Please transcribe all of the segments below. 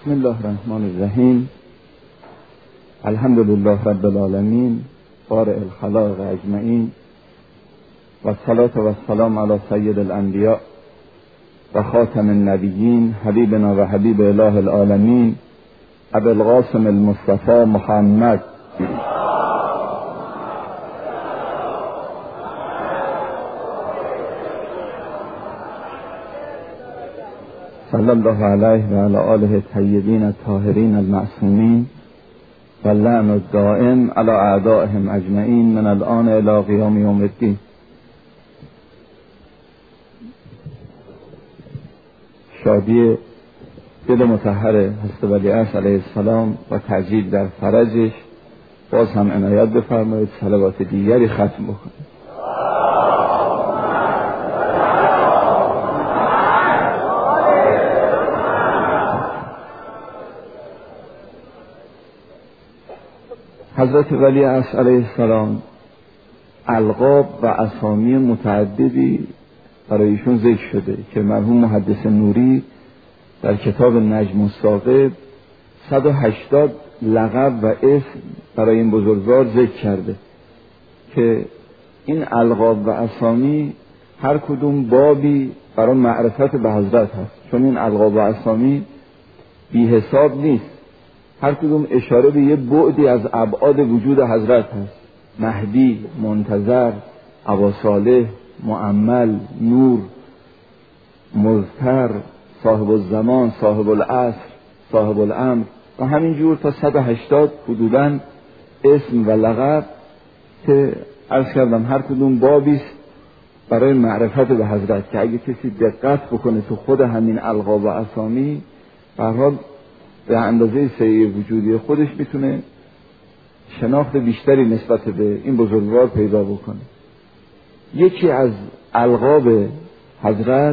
بسم الله الرحمن الرحیم. الحمدلله رب العالمین بارئ الخلائق اجمعین و الصلاة و السلام علی سید الانبیاء و خاتم النبیین حبیبنا و حبیب اله العالمین ابی القاسم المصطفى محمد صلی الله علیه و علی آله الطیبین الطاهرین المعصومین و اللعن الدائم علی اعدائهم اجمعین من الآن الی قیام یوم الدین. شادی دل مطهر حضرت ولیعصر علیه السلام و تعجیل در فرجش باز هم عنایت بفرمایید. صلوات دیگری ختم بکنید. حضرت ولیعصر علیه السلام القاب و اسامی متعددی برای ایشون ذکر شده که مرحوم محدث نوری در کتاب نجم الثاقب 180 لقب و اسم برای این بزرگوار ذکر کرده که این القاب و اسامی هر کدوم بابی برای معرفت به حضرت هست، چون این القاب و اسامی بی حساب نیست، هر کدوم اشاره به یه بعدی از ابعاد وجود حضرت هست. مهدی، منتظر، ابا صالح، مؤمل، نور، مظهر، صاحب الزمان، صاحب العصر، صاحب الامر و همینجور تا 180 حدوداً اسم و لقب که عرض کردم هر کدوم بابیست برای معرفت به حضرت که اگه کسی دقت بکنه تو خود همین القاب و اسامی به هر حال به اندازه سعی وجودی خودش میتونه شناخت بیشتری نسبت به این بزرگوار پیدا بکنه. یکی از القاب حضرت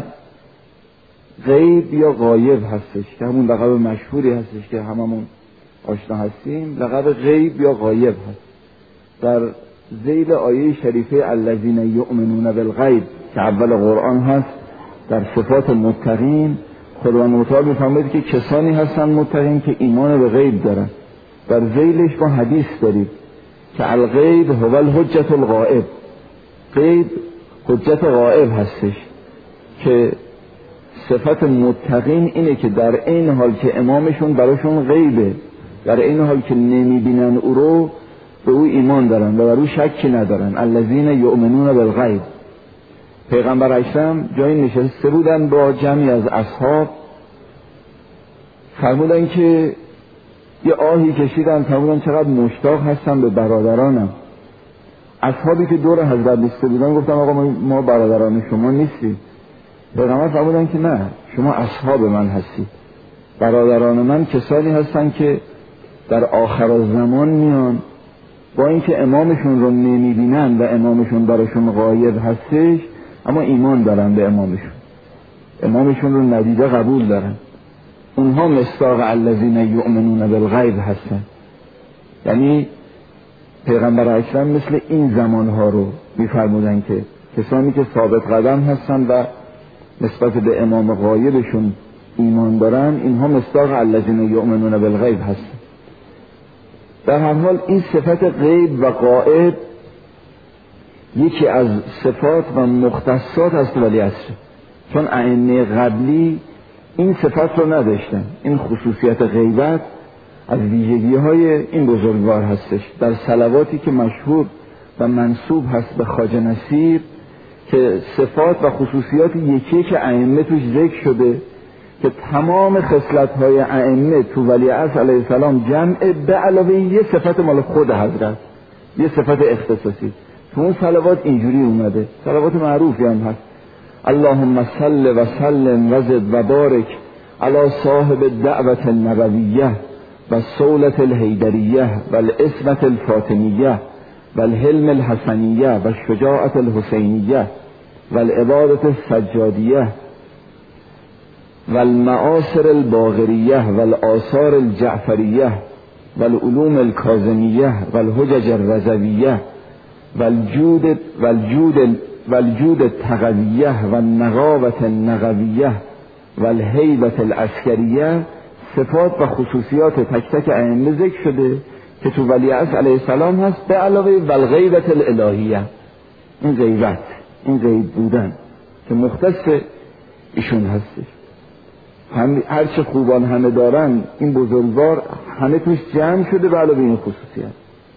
غیب یا غایب هستش که همون لقب مشهوری هستش که هممون آشنا هستیم. لقب غیب یا غایب هست در ذیل آیه شریفه الذین یؤمنون بالغیب که اول قرآن هست. در صفات متقین خداوند متعال میفرماید که کسانی هستن متقین که ایمان به غیب دارن. در ذیلش ما حدیث داریم که الغیب هو الحجة الغائب، غیب حجت غائب هستش که صفت متقین اینه که در این حال که امامشون براشون غیبه، در این حال که نمیبینن او رو به او ایمان دارن و بر او شکی ندارن. الذین یؤمنون بالغیب. پیغمبر اکرم جایی نشسته بودن با جمعی از اصحاب، فرمودن که یه آهی کشیدن، فرمودن چقدر مشتاق هستم به برادرانم. اصحابی که دور حضرت نشسته بودن گفتن آقا ما برادران شما نیستیم. پیغمبر فرمودن که نه، شما اصحاب من هستید. برادران من کسانی هستن که در آخر الزمان میان با اینکه امامشون رو نمیبینن و امامشون براشون غایب هستش، اما ایمان دارن به امامشون رو ندیده قبول دارن. اونها مصداق الذین یؤمنون بالغیب هستن. یعنی پیغمبر اکرم مثل این زمانها رو میفرمودن که کسانی که ثابت قدم هستن و نسبت به امام غایبشون ایمان دارن، اینها مصداق الذین یؤمنون بالغیب هستن. در هر حال این صفت غیب و غائب یکی از صفات و مختصات از ولیعصر، چون ائمه قبلی این صفت رو نداشتن. این خصوصیت غیبت از ویژگی‌های این بزرگوار هستش. در صلواتی که مشهور و منسوب هست به خواجه نصیر که صفات و خصوصیات یکی که ائمه توش ذکر شده که تمام خصلت‌های ائمه تو ولیعصر علیه السلام جمع به علاوه یه صفت مال خود حضرت، یه صفت اختصاصی. تو اون صلوات اینجوری اومده، صلوات معروفی هم هست: اللهم صل و سلم و زد و بارک علی صاحب الدعوة النبویه و الصولة الحیدریه و العصمة الفاطمیه و الحلم الحسنیه و الشجاعة الحسینیه و العبادة السجادیه و المعاصر الباقریه و الآثار الجعفریه و العلوم الکاظمیه و الحجج الرضویه و الجود التقویه و النقاوة النقویه و الهیبة العسکریه صفات و خصوصیات تک تک ائمه ذکر شده که تو ولیعصر علیه السلام هست، به علاوه والغیبت الالهیه، این غیبت، این غیب بودن که مختص ایشون هستش. هرچه خوبان همه دارن این بزرگوار همه توش جمع شده به علاوه این خصوصیت.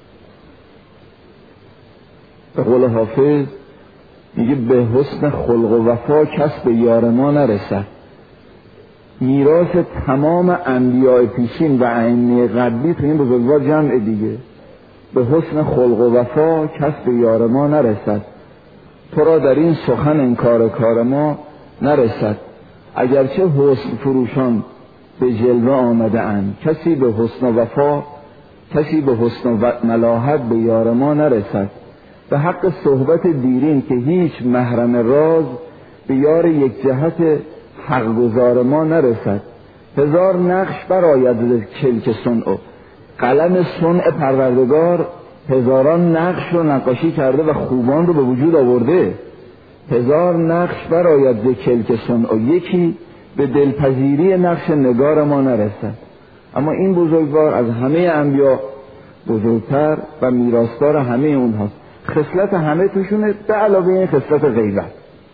به قول حافظ میگه به حسن خلق و وفا کس به یار ما نرسد. میراث تمام انبیاء پیشین و ائمه قبلی تو این بزرگوار جمع دیگه. به حسن خلق و وفا کس به یار ما نرسد، تو را در این سخن انکار کار ما نرسد. اگرچه حسن فروشان به جلوه آمده اند، کسی به حسن و وفا، کسی به حسن و ملاحت به یار ما نرسد. به حق صحبت دیرین که هیچ محرم راز، به یار یک جهت حق گزار ما نرسد. هزار نقش برآید ز کلک صنع، قلم صنع پروردگار هزاران نقش رو نقاشی کرده و خوبان رو به وجود آورده. هزار نقش برآید ز کلک صنع، یکی به دلپذیری نقش نگار ما نرسد. اما این بزرگوار از همه انبیا بزرگتر و میراثدار همه اونهاست. خصلت همه توشونه به علاوه این خصلت غیبت.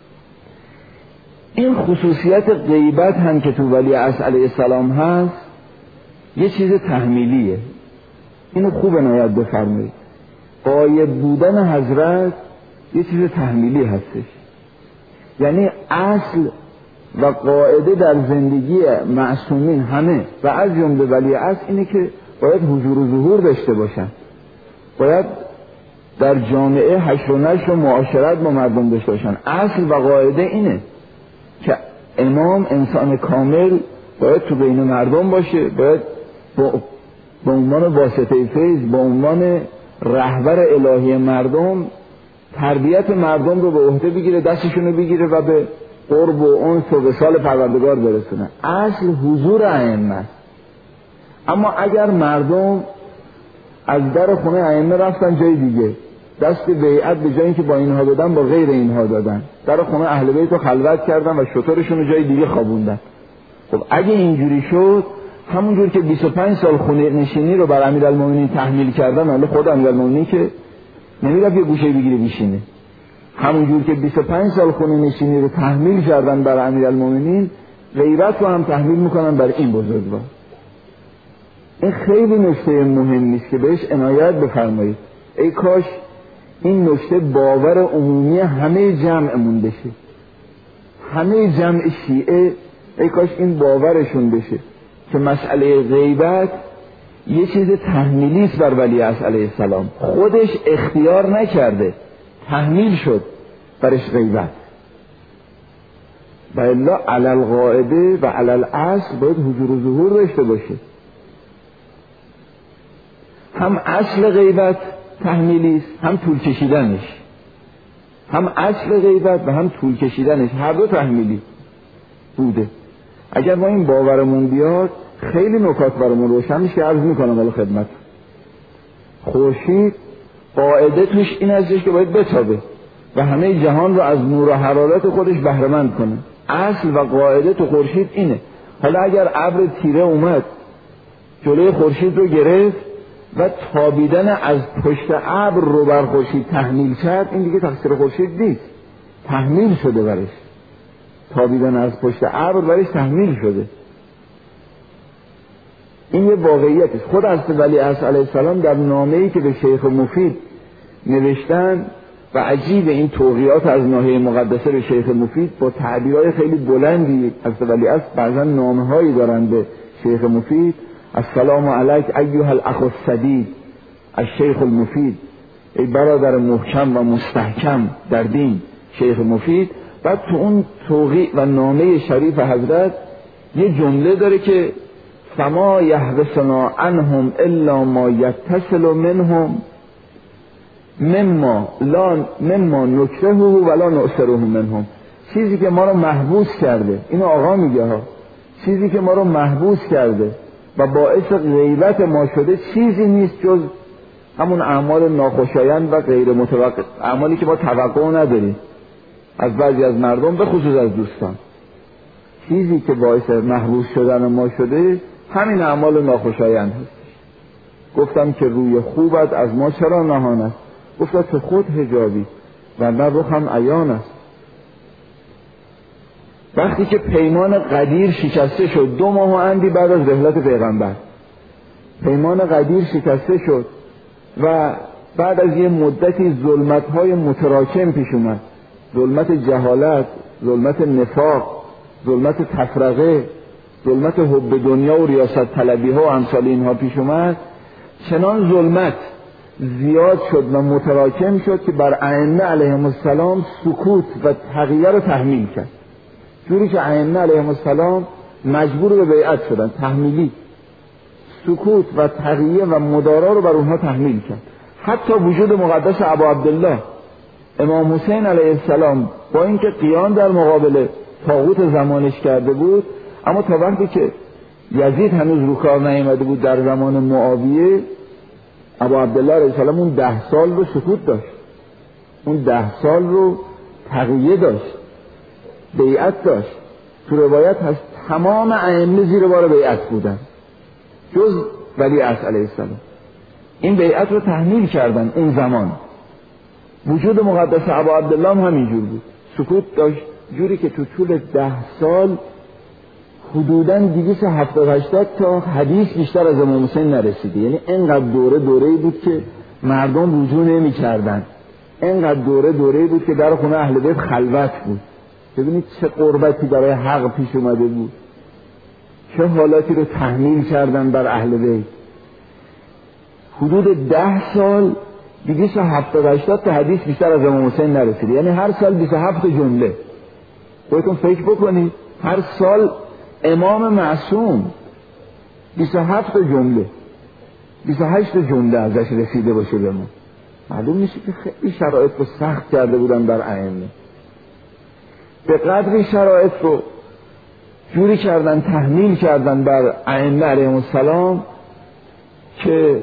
این خصوصیت غیبت هم که تو ولیعصر علیه السلام هست یه چیز تحمیلیه. اینو خوب عنایت بفرمایید. غایب بودن حضرت یه چیز تحمیلی هستش. یعنی اصل و قاعده در زندگی معصومین همه و از جمله ولیعصر اینه که باید حضور و ظهور داشته باشن، باید در جامعه حشر و نشر و معاشرت با مردم داشته باشن. اصل و قاعده اینه که امام انسان کامل باید تو بین مردم باشه، باید به عنوان واسطه فیض، به عنوان رهبر الهی مردم تربیت مردم رو به عهده بگیره، دستشون رو بگیره و به قرب و انس و وصال پروردگار برسونه. اصل حضور ائمه. اما اگر مردم از در خونه ائمه رفتن جای دیگه، دست بیعت به جایی که با اینها دادن با غیر اینها دادن، در خونه اهل بیت رو خلوت کردن و شطورشون رو جای دیگه خوابوندن. خب اگه اینجوری شد، همونجور که 25 سال خونه نشینی رو بر امیرالمومنین تحمیل کردن، حالا خود امیرالمومنین که نمیرفت یه گوشه بگیره بشینه، همونجور که 25 سال خونه نشینی رو تحمیل کردن بر امیرالمومنین، غیبت رو هم تحمیل میکنن بر این بزرگوار. این خیلی نکته مهمی است که بهش عنایت بفرمایید. ای کاش این نکته باور عمومی همه جمعمون بشه، همه جمع شیعه ای کاش این باورشون بشه که مسئله غیبت یه چیز تحمیلی است بر ولیعصر علیه السلام. خودش اختیار نکرده، تحمیل شد برش غیبت. و الا علی القاعده و علی الاصل باید حضور و ظهور داشته باشه. هم اصل غیبت تحمیلی است، هم طول کشیدنش. هم اصل غیبت و هم طول کشیدنش، هر دو تحمیلی بوده. اگر ما این باورمون بیاد خیلی نکات برامون روشن میشه. عرض میکنم ولی خدمت خورشید قاعده توش این ازش که باید بتابه و همه جهان رو از نور و حرارت خودش بهره مند کنه. اصل و قاعده تو خورشید اینه. حالا اگر ابر تیره اومد جلوی خورشید رو گرفت و تابیدن از پشت ابر رو بر خورشید تحمیل کرد، این دیگه تقصیر خورشید نیست، تحمیل شده برش. تابیدن از پشت ابر برش تحمیل شده. این یه واقعیت است. خود حضرت ولیعصر علیه السلام در نامه‌ای که به شیخ مفید نوشتن و عجیب این توقیات از ناحیه مقدسه به شیخ مفید با تعبیرهای خیلی بلندی حضرت ولیعصر بعضا نامه‌هایی دارن به شیخ مفید. السلام علیک ایها الاخ السدید الشیخ المفید، ای برادر محکم و مستحکم در دین شیخ مفید. بعد تو اون توقیع و نامه شریف حضرت یه جمله داره که فما یحبسنا عنهم الا ما یتصل منهم مما نکره ولا نؤثره منهم. چیزی که ما رو محبوس کرده، اینو آقا میگه ها، چیزی که ما رو محبوس کرده و باعث غیبت ما شده چیزی نیست جز همون اعمال ناخوشایند و غیر متوقع، اعمالی که ما توقع نداریم از بعضی از مردم به خصوص از دوستان. چیزی که باعث محبوس شدن ما شده همین اعمال ناخوشایند هست. گفتم که روی خوبت از ما چرا نهان است؟ گفت تو خود حجابی و نه رخم عیان است. وقتی که پیمان غدیر شکسته شد 2 ماه و اندی بعد از رحلت پیغمبر، پیمان غدیر شکسته شد و بعد از یه مدتی ظلمت‌های متراکم پیش اومد، ظلمت جهالت، ظلمت نفاق، ظلمت تفرقه، ظلمت حب دنیا و ریاست طلبی ها و امثال اینها پیش اومد. چنان ظلمت زیاد شد و متراکم شد که بر ائمه علیهم السلام سکوت و تغییر رو تحمیل کرد، جوری که ائمه علیهم السلام مجبور به بیعت شدن، تحمیلی سکوت و تغییر و مدارا رو بر اونها تحمیل کرد. حتی وجود مقدس ابا عبدالله امام حسین علیه السلام با اینکه قیام در مقابل طاغوت زمانش کرده بود، اما تا وقتی که یزید هنوز رو کار نیامده بود در زمان معاویه، ابا عبدالله علیه السلام اون 10 سال رو سکوت داشت، اون 10 سال رو تقیه داشت، بیعت داشت. تو روایت هست تمام ائمه زیر بار بیعت بودن جز ولیعصر علیه السلام. این بیعت رو تحمیل کردن اون زمان. وجود مقدس ابا عبدالله هم همینجور بود، سکوت داشت، جوری که تو طول 10 سال حدوداً 270-80 تا حدیث بیشتر از امام حسین نرسیده. یعنی اینقدر دوره‌ای بود که مردم رجوع نمی‌کردن، اینقدر دوره‌ای بود که در خونه اهل بیت خلوت بود. ببینید چه قربتی برای حق پیش اومده بود، چه حالاتی رو تحمیل کردن بر اهل بیت. حدود 10 سال 270-80 تا حدیث بیشتر از امام حسین نرسیده. یعنی هر سال 27 جمله. خودتون فکر بکنید، هر سال امام معصوم 27 جمله 28 جمله ازش رسیده باشه به ما. معلوم میشه که خیلی شرایط رو سخت کرده بودن بر ائمه. به قدری شرایط رو جوری کردن، تحمیل کردن بر ائمه علیهم السلام که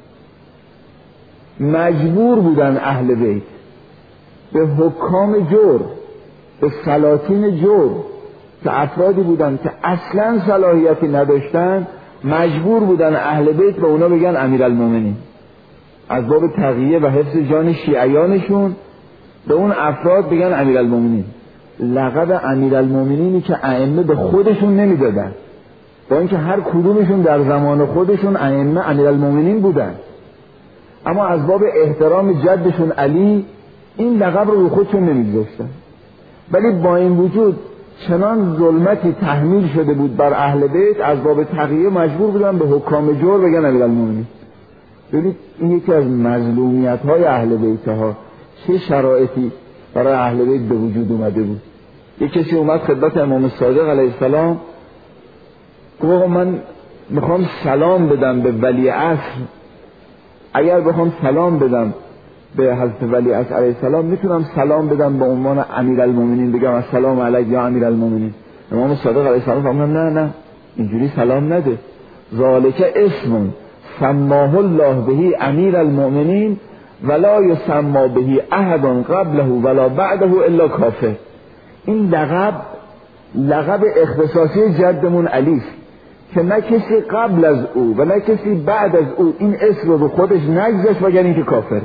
مجبور بودن اهل بیت به حکام جور، به سلاطین جور که افرادی بودن که اصلا صلاحیتی نداشتن، مجبور بودن اهل بیت به اونا بگن امیرالمومنین. از باب تقیه و حفظ جان شیعیانشون به اون افراد بگن امیرالمومنین. لقب امیرالمومنینی که ائمه به خودشون نمیدادن، با اینکه هر کدومشون در زمان خودشون ائمه امیرالمومنین بودن، اما از باب احترام جدشون علی این لقب رو به خودشون نمیگذاشتن. ولی با این وجود چنان ظلمتی تحمیل شده بود بر اهل بیت، از باب تقیه مجبور بودن به حکام جور بگن امیرالمومنین. ببینید این یکی از مظلومیت‌های اهل بیت ها، چه شرایطی برای اهل بیت به وجود اومده بود. یک کسی اومد خدمت امام صادق علیه السلام، گفت من میخوام سلام بدم به ولیعصر، اگر بخوام سلام بدم به حضرت ولیعصر علیه السلام میتونم سلام بدم به عنوان امیرالمومنین، بگم السلام علیک یا امیرالمومنین؟ امام صادق علیه السلام فرمودن نه اینجوری سلام نده، ذالک اسم سماه الله بهی امیرالمومنین ولا یسمى بهی احد قبله ولا بعده الا کافر. این لقب اختصاصی جدمون علی است که نه کسی قبل از او و نه کسی بعد از او این اسم رو خودش نگذاشت وگر این که کافر.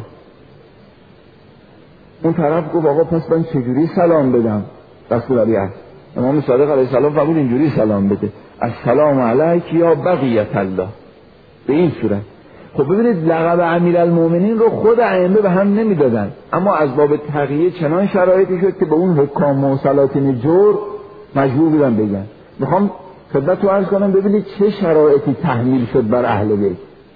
اون طرف گفت آقا پس من چجوری سلام بدم؟ رسول الله امام صادق علیه السلام فرمود اینجوری سلام بده، السلام علیک یا بقیت الله، به این صورت. خب ببینید لقب امیرالمومنین رو خود ائمه به هم نمیدادن، اما از باب تقیه چنان شرایطی شد که به اون حکام و سلاطین جور مجبور بودن بگن. میخوام خدمتتون عرض کنم ببینید چه شرایطی تحمیل شد بر اهل بیت.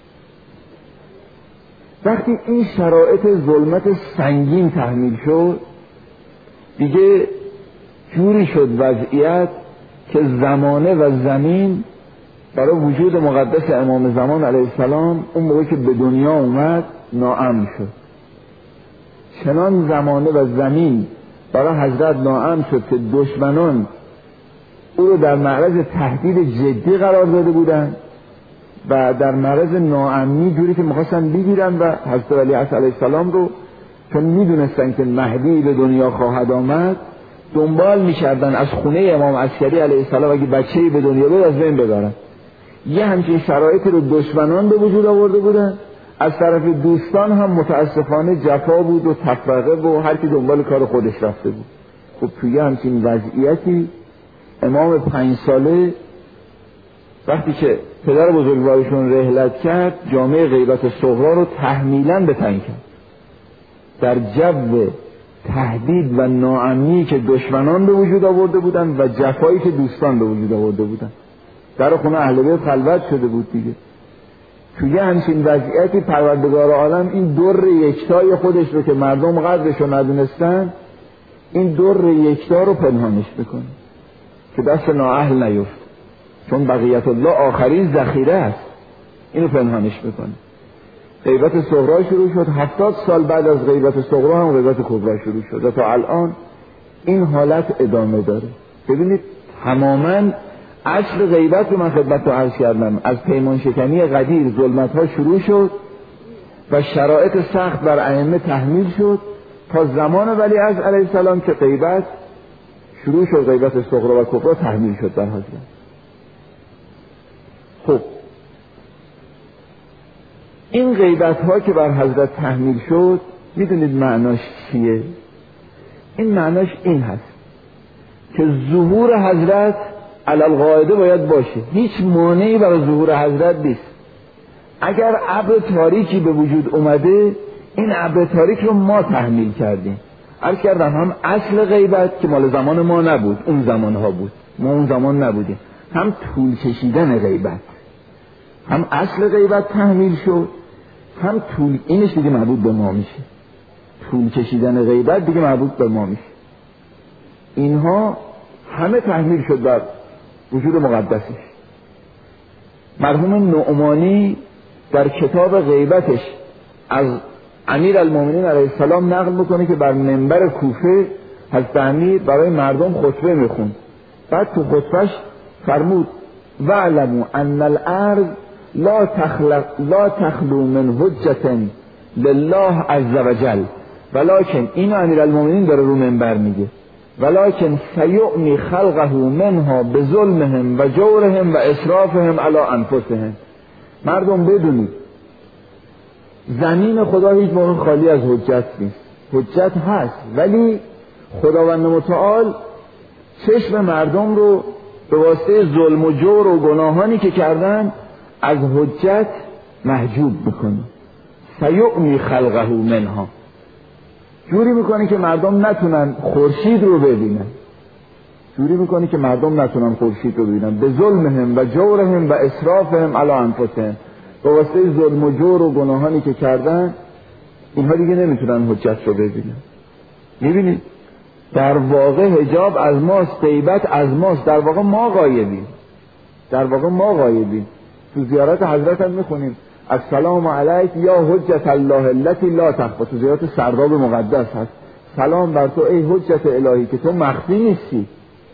وقتی این شرایط ظلمت سنگین تحمیل شد، دیگه جوری شد وضعیت که زمانه و زمین برای وجود مقدس امام زمان علیه السلام اون موقعی که به دنیا اومد ناامن شد. چنان زمانه و زمین برای حضرت ناامن شد که دشمنان او رو در معرض تهدید جدی قرار داده بودند و در معرض ناامنی، جوری که می‌خواستن بگیرن و حضرت ولیعصر علیه السلام رو چون میدونستن که مهدی به دنیا خواهد آمد دنبال می‌کردن از خونه امام عسکری علیه السلام اگه بچه‌ای به دنیا بیاد از بین ببرن. یه همچین شرایطی رو دشمنان به وجود آورده بودن، از طرف دوستان هم متاسفانه جفا بود و تفرقه و هر کی دنبال کار خودش رفته بود. خب توی همچین وضعیتی امام 5 ساله وقتی که پدر بزرگوارشون رحلت کرد، جامعه غیبت صغرا رو تحمیلاً به تن کرد. در جو تهدید و ناامنی که دشمنان به وجود آورده بودن و جفایی که دوستان به وجود آورده بودن، در خونه اهل بیت خلوت شده بود دیگه. توی همچین وضعیتی پروردگار عالم این در یکتای خودش رو که مردم قدرش رو ندونستن، این در یکتا رو پنهانش بکنه که دست نااهل نیفت، چون بقیت الله آخرین ذخیره است. اینو پنهانش بکنه. غیبت صغرا شروع شد. 70 سال بعد از غیبت صغرا هم غیبت کبرا شروع شد و تا الان این حالت ادامه داره. ببینید تماما اصل غیبت رو من خدمت رو عرض کردم، از پیمان شکنی غدیر ظلمت ها شروع شد و شرایط سخت بر ائمه تحمیل شد تا زمان ولیعصر علیه السلام که غیبت شروع شد، غیبت صغرا و کبرا تحمیل شد در حضرت. خب این غیبت ها که بر حضرت تحمیل شد، میدونید معناش چیه؟ این معناش این هست که ظهور حضرت علی القاعده باید باشه. هیچ مانعی برای ظهور حضرت نیست. اگر ابر تاریکی به وجود اومده، این ابر تاریک رو ما تحمیل کردیم. عرض کردم هم اصل غیبت که مال زمان ما نبود، اون زمان ها بود، ما اون زمان نبودیم، هم طول کشیدن غیبت، هم اصل غیبت تحمیل شد، هم طول، اینش دیگه مربوط به ما میشه. طول کشیدن غیبت دیگه مربوط به ما میشه. اینها همه تحمیل شد بر وجود مقدسش. مرحوم نعمانی در کتاب غیبتش از امیر المومنین علیه السلام نقل میکنه که بر منبر کوفه حضرت امیر برای مردم خطبه میخوند. بعد تو خطبهش فرمود وَاعْلَمُوا أَنَّ الْأَرْضَ لا تخلو من حجة لله عز وجل، ولكن اینو امیر المومنین داره رو منبر میگه، ولكن سیعمی خلقه منها بظلمهم و جورهم و اسرافهم علی انفسهم. مردم بدونید زمین خدا هیچ موقع خالی از حجت نیست. حجت هست، ولی خداوند متعال چشم مردم رو به واسطه ظلم و جور و گناهانی که کردن از حجت محجوب میکنه. سیعمی خلقه منها، جوری میکنه که مردم نتونن خورشید رو ببینن، جوری میکنه که مردم نتونن خورشید رو ببینن، به ظلمهم و جورهم و اسرافهم علی انفسهم، به واسطه ظلم و جور و گناهانی که کردن اینها دیگه نمیتونن حجت رو ببینن. میبینید در واقع حجاب از ماست، غیبت از ماست، در واقع ما غایبیم، در واقع ما غایبیم. تو زیارت حضرت هم میخونیم السلام علیک یا حجت الله التي لا تخفی، تو زیارت سرداب مقدس هست، سلام بر تو ای حجت الهی که تو مخفی نیستی.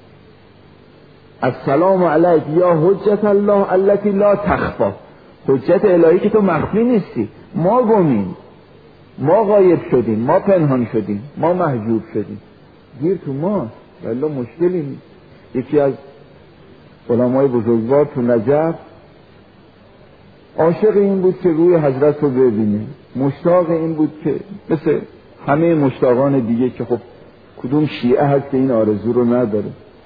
السلام علیک یا حجت الله التي لا تخفی، حجت الهی که تو مخفی نیستی. ما گمیم، ما غایب شدیم، ما پنهان شدیم، ما محجوب شدیم، گیر تو ما، والله مشکلی نیست. یکی از علمای بزرگوار تو نجف عاشق این بود که روی حضرت رو ببینه، مشتاق این بود که مثل همه مشتاقان دیگه که خب کدوم شیعه هست که این آرزو رو نداره،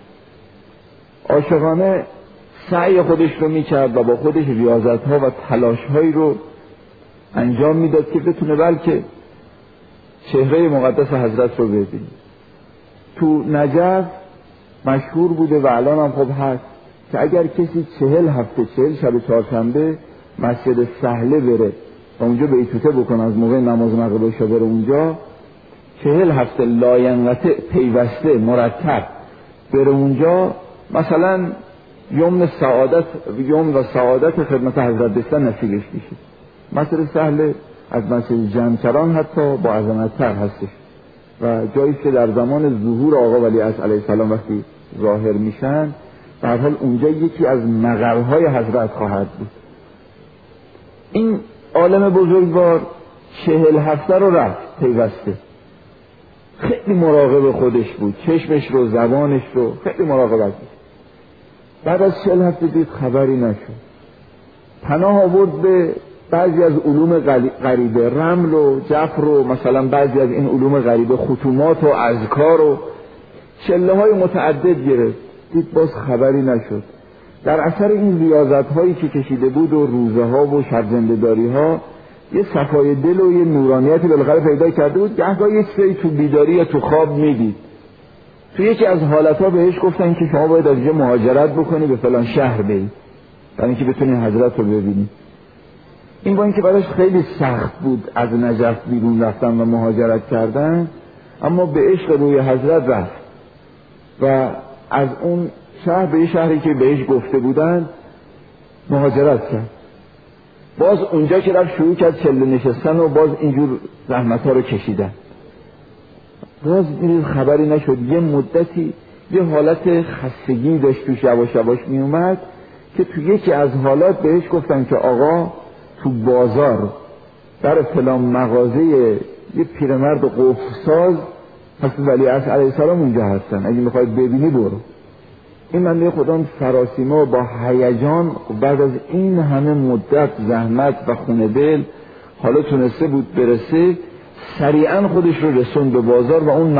عاشقانه سعی خودش رو میکرد و با خودش ریاضت ها و تلاش هایی رو انجام میداد که بتونه بلکه چهره مقدس حضرت رو ببینه. تو نجف مشهور بوده و الان هم خب هست که اگر کسی 40 هفته 40 شب چهارشنبه مسجد سهله بره و اونجا بیتوته بکنه، از موقع نماز مغرب شب بره اونجا 40 هفته لاینقطع پیوسته مرتب بره اونجا، مثلا یوم و سعادت خدمت حضرت بستن نصیبش میشه. مسجد سهله از مسجد جمکران حتی با عظمت‌تر هستش و جایی که در زمان ظهور آقا ولیعصر علیه السلام وقتی ظاهر میشن، به هر حال اونجا یکی از مقرهای حضرت خواهد بود. این عالم بزرگوار 40 هفته رو رفت پیوسته، خیلی مراقب خودش بود، چشمش رو زبانش رو خیلی مراقبت بود. بعد از 40 هفته دید خبری نشد، پناه آورد به بعضی از علوم غریبه، رمل و جفر و مثلا بعضی از این علوم غریبه، ختومات و اذکار و چله های متعدد گرفت، دید باز خبری نشد. در اثر این ریاضت هایی که کشیده بود و روزه ها و شب زنده‌داری ها یه صفای دل و یه نورانیتی بالاخره پیدا کرده بود. گهگاه یه چیزی تو بیداری یا تو خواب میدید. تو یکی از حالتها بهش گفتن که شما باید از اینجا مهاجرت بکنی، به فلان شهر برید برای اینکه بتونی حضرت رو ببینی. این با اینکه براش خیلی سخت بود از نجف بیرون رفتن و مهاجرت کردن، اما به عشق روی حضرت رفت و از اون شهر به یه شهری که بهش گفته بودن مهاجرت کرد. باز اونجا که رفت شروع کرد چله نشستن و باز اینجور زحمت‌ها رو کشیدن. باز میرید خبری نشد. یه مدتی یه حالت خستگی داشت توش یواش یواش می اومد که تو یکی از حالات بهش گفتن که آقا تو بازار در فلان مغازه یه پیرمرد قفل‌ساز حضرت ولیعصر علیه السلام اونجا هستن، اگه میخواید ببینی برو. این بنده خدا سراسیمه با هیجان بعد از این همه مدت زحمت و خون دل حالا تونسته بود برسه، سریعا خودش رو رسوند به بازار و اون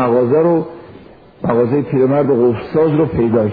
مغازه پیرمرد قفل‌ساز رو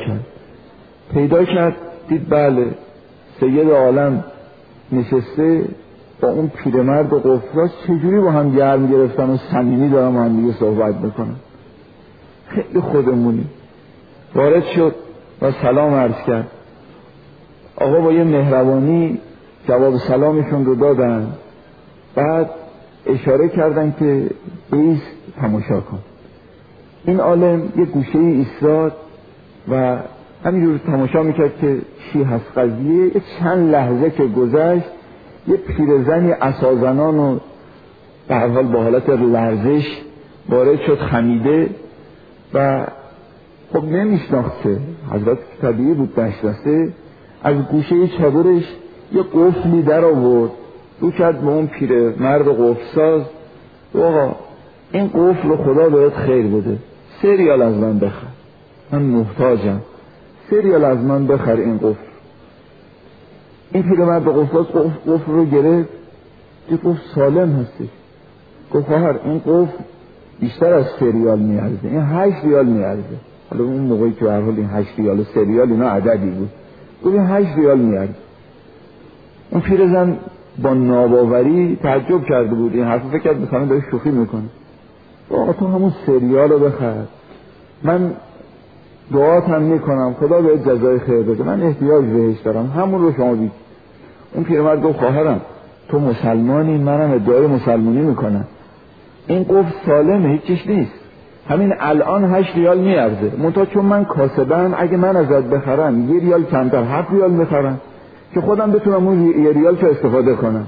پیدا کرد. دید بله سید عالم نشسته با اون پیرمرد قفل‌ساز چجوری با هم گرم گرفتن و صمیمی دارن با هم دیگه صحبت میکنن. خیلی خودمونی وارد شد و سلام عرض کرد. آقا با یه مهربانی جواب سلامشون رو دادن، بعد اشاره کردن که ایست تماشا کن. این عالم یه گوشه ایستاد و همینجور تماشا میکرد که چی هست قضیه. یه چند لحظه که گذشت یه پیرزنی عصازنان و به هر حال با حالت لرزش وارد شد، خمیده و خب نمیشناخت که حضرت طبیعی بود نشناسه. از گوشه چادرش یه قفلی در آورد رو کرد به اون پیرمرد قفل‌ساز. آقا این قفل رو خدا بهت خیر بده، 3 ریال از من بخر، من محتاجم، 3 ریال از من بخر این قفل. این پیرمرد قفل‌ساز قفل رو گرفت، این قفل سالم هستی. گفت خواهر این قفل بیشتر از 3 ریال میارزه، این 8 ریال میارزه. حالا اون موقعی که به هر حال این 8 ریال و 3 ریال اینا عددی بود، گفت این 8 ریال میارزه. اون پیرزن با ناباوری تعجب کرده بود، این حرف فکر کرد مثلا داره شوخی میکنه. آقا تو همون 3 ریال رو بخر، من دعات هم میکنم خدا بهت جزای خیر بده، من احتیاج بهش دارم، همون رو شما بید. اون پیرمرد گفت خواهرم تو مسلمانی، منم ادعای مسلمانی میکنم، این قفل سالمه هیچیش نیست، همین الان 8 ریال میارزه، منتها چون من کاسبم اگه من ازت بخرم 1 ریال کمتر 7 ریال میخرم که خودم بتونم اون 1 ریال رو استفاده کنم،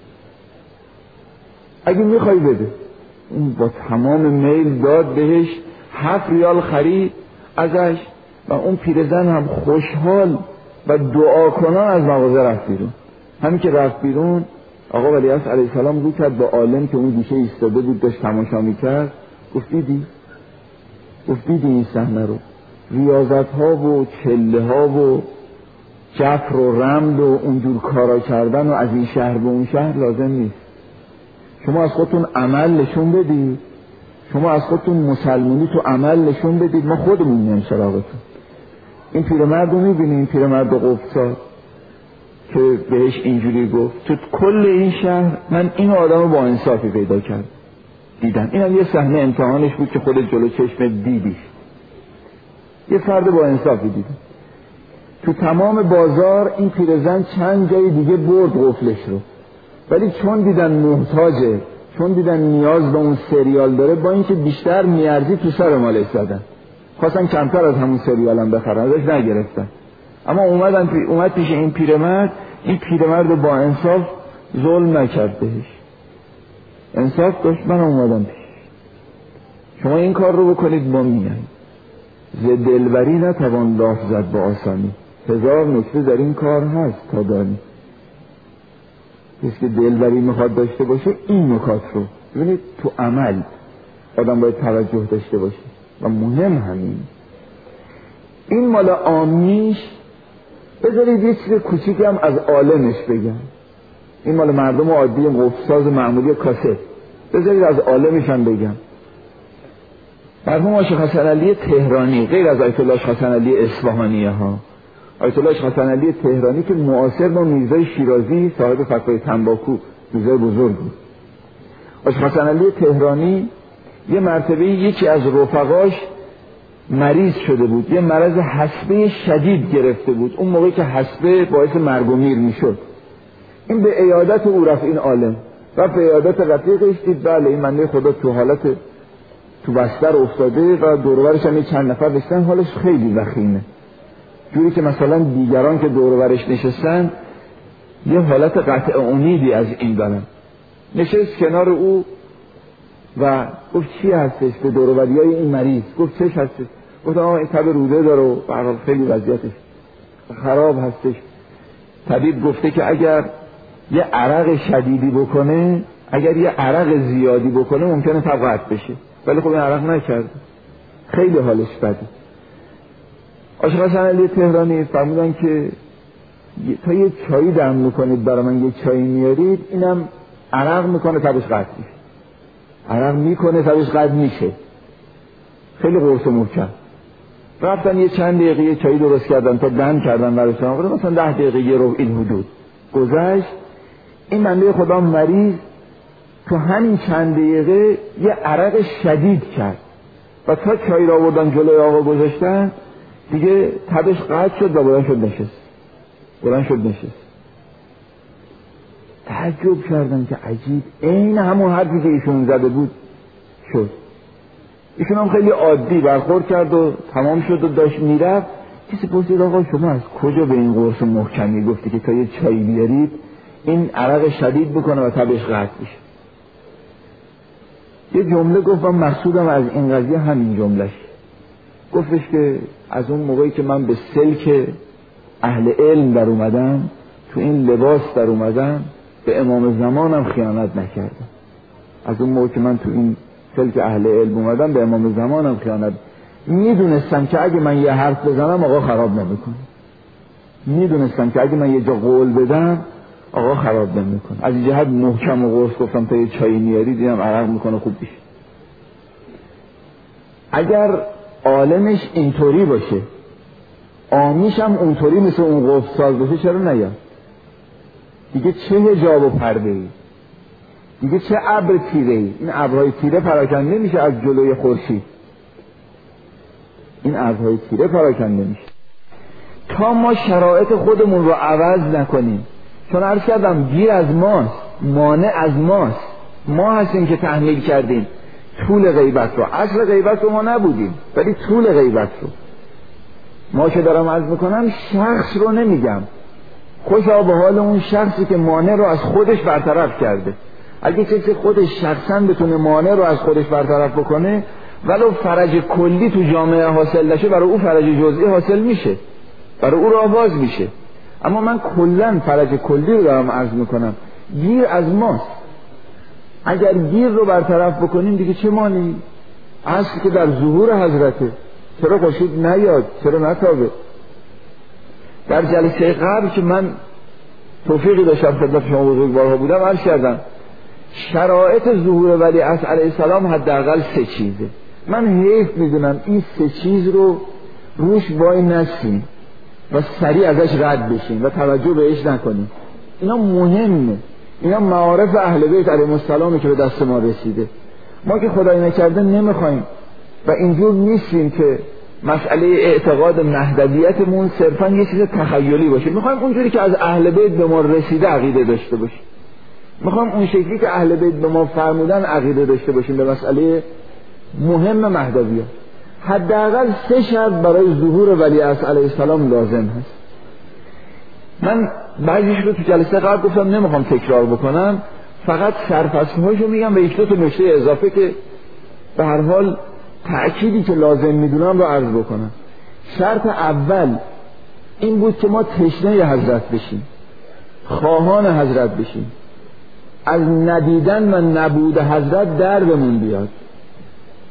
اگه میخوای بده. اون با تمام میل داد بهش، 7 ریال خرید ازش و اون پیرزن هم خوشحال و دعا کنان از مغازه رفت بیرون. همین که رفت بیرون آقا ولیعصر علیه السلام رو کرد با عالم که اون گوشه ایستاده بود داشت تماشا میکرد. گفت دیدی این صحنه رو، ریاضت ها و چله ها و جفر و رمل و اونجور کارا کردن و از این شهر به اون شهر لازم نیست. شما از خودتون عمل نشون بدید، شما از خودتون مسلمانی تو عمل نشون بدید، ما خودمون میان سراغتون. این پیرمرد رو میبینی، این پیرمرد قفل‌ساز که بهش اینجوری گفت تو کل این شهر من این آدم با انصافی پیدا دیدم. این هم یه صحنه امتحانش بود که خودت جلو چشم دیدیش، یه فرد با انصافی دیدم. تو تمام بازار این پیرزن چند جای دیگه برد قفلش رو، ولی چون دیدن محتاجه، چون دیدن نیاز به اون 3 ریال داره، با اینکه بیشتر میارزی تو سر مالش زدن، خواستن کمتر از همون 3 ریال هم بخرن، ازش نگرفتن. اما اومد پیش این پیرمرد با انصاف ظلم نکرد بهش، انصاف داشت. من اومدم پیش شما این کار رو بکنید، ما میگن ز دلبری نتوان لاف زد با آسانی، 1000 نکته در این کار هست تا دانی. کسی که دلبری میخواد داشته باشه این نکات رو ببینید تو عمل آدم باید توجه داشته باشه و مهم همین. این مال عامیش بذارید یه چیز کوچیکی هم از عالمش بگم. این مال مردم عادی قفل‌ساز معمولی کاسه. بذارید از عالمش هم بگم. مرحوم آشق حسن علی تهرانی، غیر از آیت الله حسن علی اصفهانی ها، آیت الله حسن علی تهرانی که معاصر با میرزای شیرازی صاحب فتوای تنباکو، میرزای بزرگ بود. آشق حسن علی تهرانی یه مرتبه یکی از رفقاش مریض شده بود، یه مرض حصبه شدید گرفته بود. اون موقعی که حصبه باعث مرگ و میر میشد، این به عیادت او رفت. این عالم و به عیادت رفیقش دید بله این بنده خدا تو حالت تو بستر افتاده و دور و برش هم چند نفر نشستن، حالش خیلی وخیمه، جوری که مثلا دیگران که دور و برش نشستن یه حالت قطع امیدی از این دارن. نشست کنار او و گفت چی هستش به دور و بریای این مریض؟ گفت چش هستش؟ گفت این تب روده داره و به هر حال خیلی وضعیتش خراب هستش. طبیب گفته که اگر یه عرق شدیدی بکنه، اگر یه عرق زیادی بکنه ممکنه تب قطع بشه، ولی خب این عرق نکرد، خیلی حالش بده. آشق حسن علی تهرانی فرمودن که تا یه چایی دم میکنید برای من، یه چایی میارید، اینم عرق میکنه تبش قطع میشه، عرق میکنه تبش قطع میشه، خیلی قرص محکم. رفتن یه چند دقیقه یه چایی درست کردن تا دم کردن براشون، مثلا 10 دقیقه یه ربع این حدود گذشت. این بنده خدا مریض تو همین چند دقیقه یه عرق شدید کرد و تا چای را آوردن جلوی آقا گذاشتن دیگه تبش قطع شد و بلند شد نشست. تعجب کردن که عجیب، عین همون حرفی که ایشون زده بود شد. ایشون هم خیلی عادی برخورد کرد و تمام شد و داشت میرفت. کسی پرسید آقا شما از کجا به این قرص محکمی گفتی که تا یه چای بیارید این عرق شدید بکنه و تبش قطع بشه؟ یه جمله گفتم مقصودم از این قضیه همین جملهش. گفتش که از اون موقعی که من به سلک اهل علم در اومدم، تو این لباس در اومدم، به امام زمانم خیانت نکردم. از اون موقع که من تو این سلک اهل علم اومدم به امام زمانم خیانت. میدونستم که اگه من یه حرف بزنم آقا خراب نمیکنه، میدونستم که اگه من یه جا قول بدم آقا خراب نمیکنه. از این جهت محکم و قرص گفتم تا یه چایی میاری دیدم عرق میکنه خوب بشه. اگر عالمش اینطوری باشه، آمیش هم اونطوری مثل اون قفل ساز باشه، چرا نیاد؟ دیگه چه حجاب و پرده ای، دیگه چه ابر تیره ای. این ابرهای تیره پراکنده میشه از جلوی خورشید، این ابرهای تیره پراکنده میشه. تا ما شرایط خودمون رو عوض نکنیم، چون عرض کردم گیر از ماست، مانع از ماست، ما هستیم که تحمیل کردیم طول غیبت رو. اصل غیبت رو ما نبودیم، ولی طول غیبت رو ما که دارم عرض میکنم. شخص رو نمیگم، خوشا به حال اون شخصی که مانع رو از خودش برطرف کرده. اگه کسی خودش شخصا بتونه مانع رو از خودش برطرف بکنه، ولو فرج کلی تو جامعه حاصل نشه، برای او فرج جزئی حاصل میشه، برای او راه باز میشه. اما من کلا فرج کلی رو دارم عرض میکنم. گیر از ماست. اگر گیر رو برطرف بکنیم دیگه چه مانی؟ اصل که در ظهور حضرته. چرا خورشید نیاد؟ چرا نتابه؟ در جلسه قبل که من توفیقی داشتم خدمت شما بزرگوارها بودم، عرض کردم شرایط ظهور ولی عصر علیه السلام حداقل 3 چیزه. من حیف میدونم این 3 چیز رو روش وای نسیم و سریع ازش رد بشیم و توجه بهش نکنیم. اینا مهمه، اینا معارف اهل بیت علیهم السلامی که به دست ما رسیده. ما که خدای نکرده نمیخوایم و اینجور نیستیم که مسئله اعتقاد مهدویتمون صرفا یه چیز تخیلی باشه. میخوایم اونجوری که از اهل بیت به ما رسیده عقیده داشته باشیم، میخوایم اون شکلی که اهل بیت به ما فرمودن عقیده داشته باشیم به مسئله مهم مهدویت. حداقل 3 شرط برای ظهور ولی عصر علیه السلام لازم هست. من بعضیش رو تو جلسه قبل گفتم نمیخوام تکرار بکنم، فقط سرفصل‌هاشو میگم و 1-2 تا نکته اضافه که به هر حال تأکیدی که لازم میدونم رو عرض بکنم. شرط اول این بود که ما تشنه حضرت بشیم، خواهان حضرت بشیم، از ندیدن و نبود حضرت دردمون بیاد،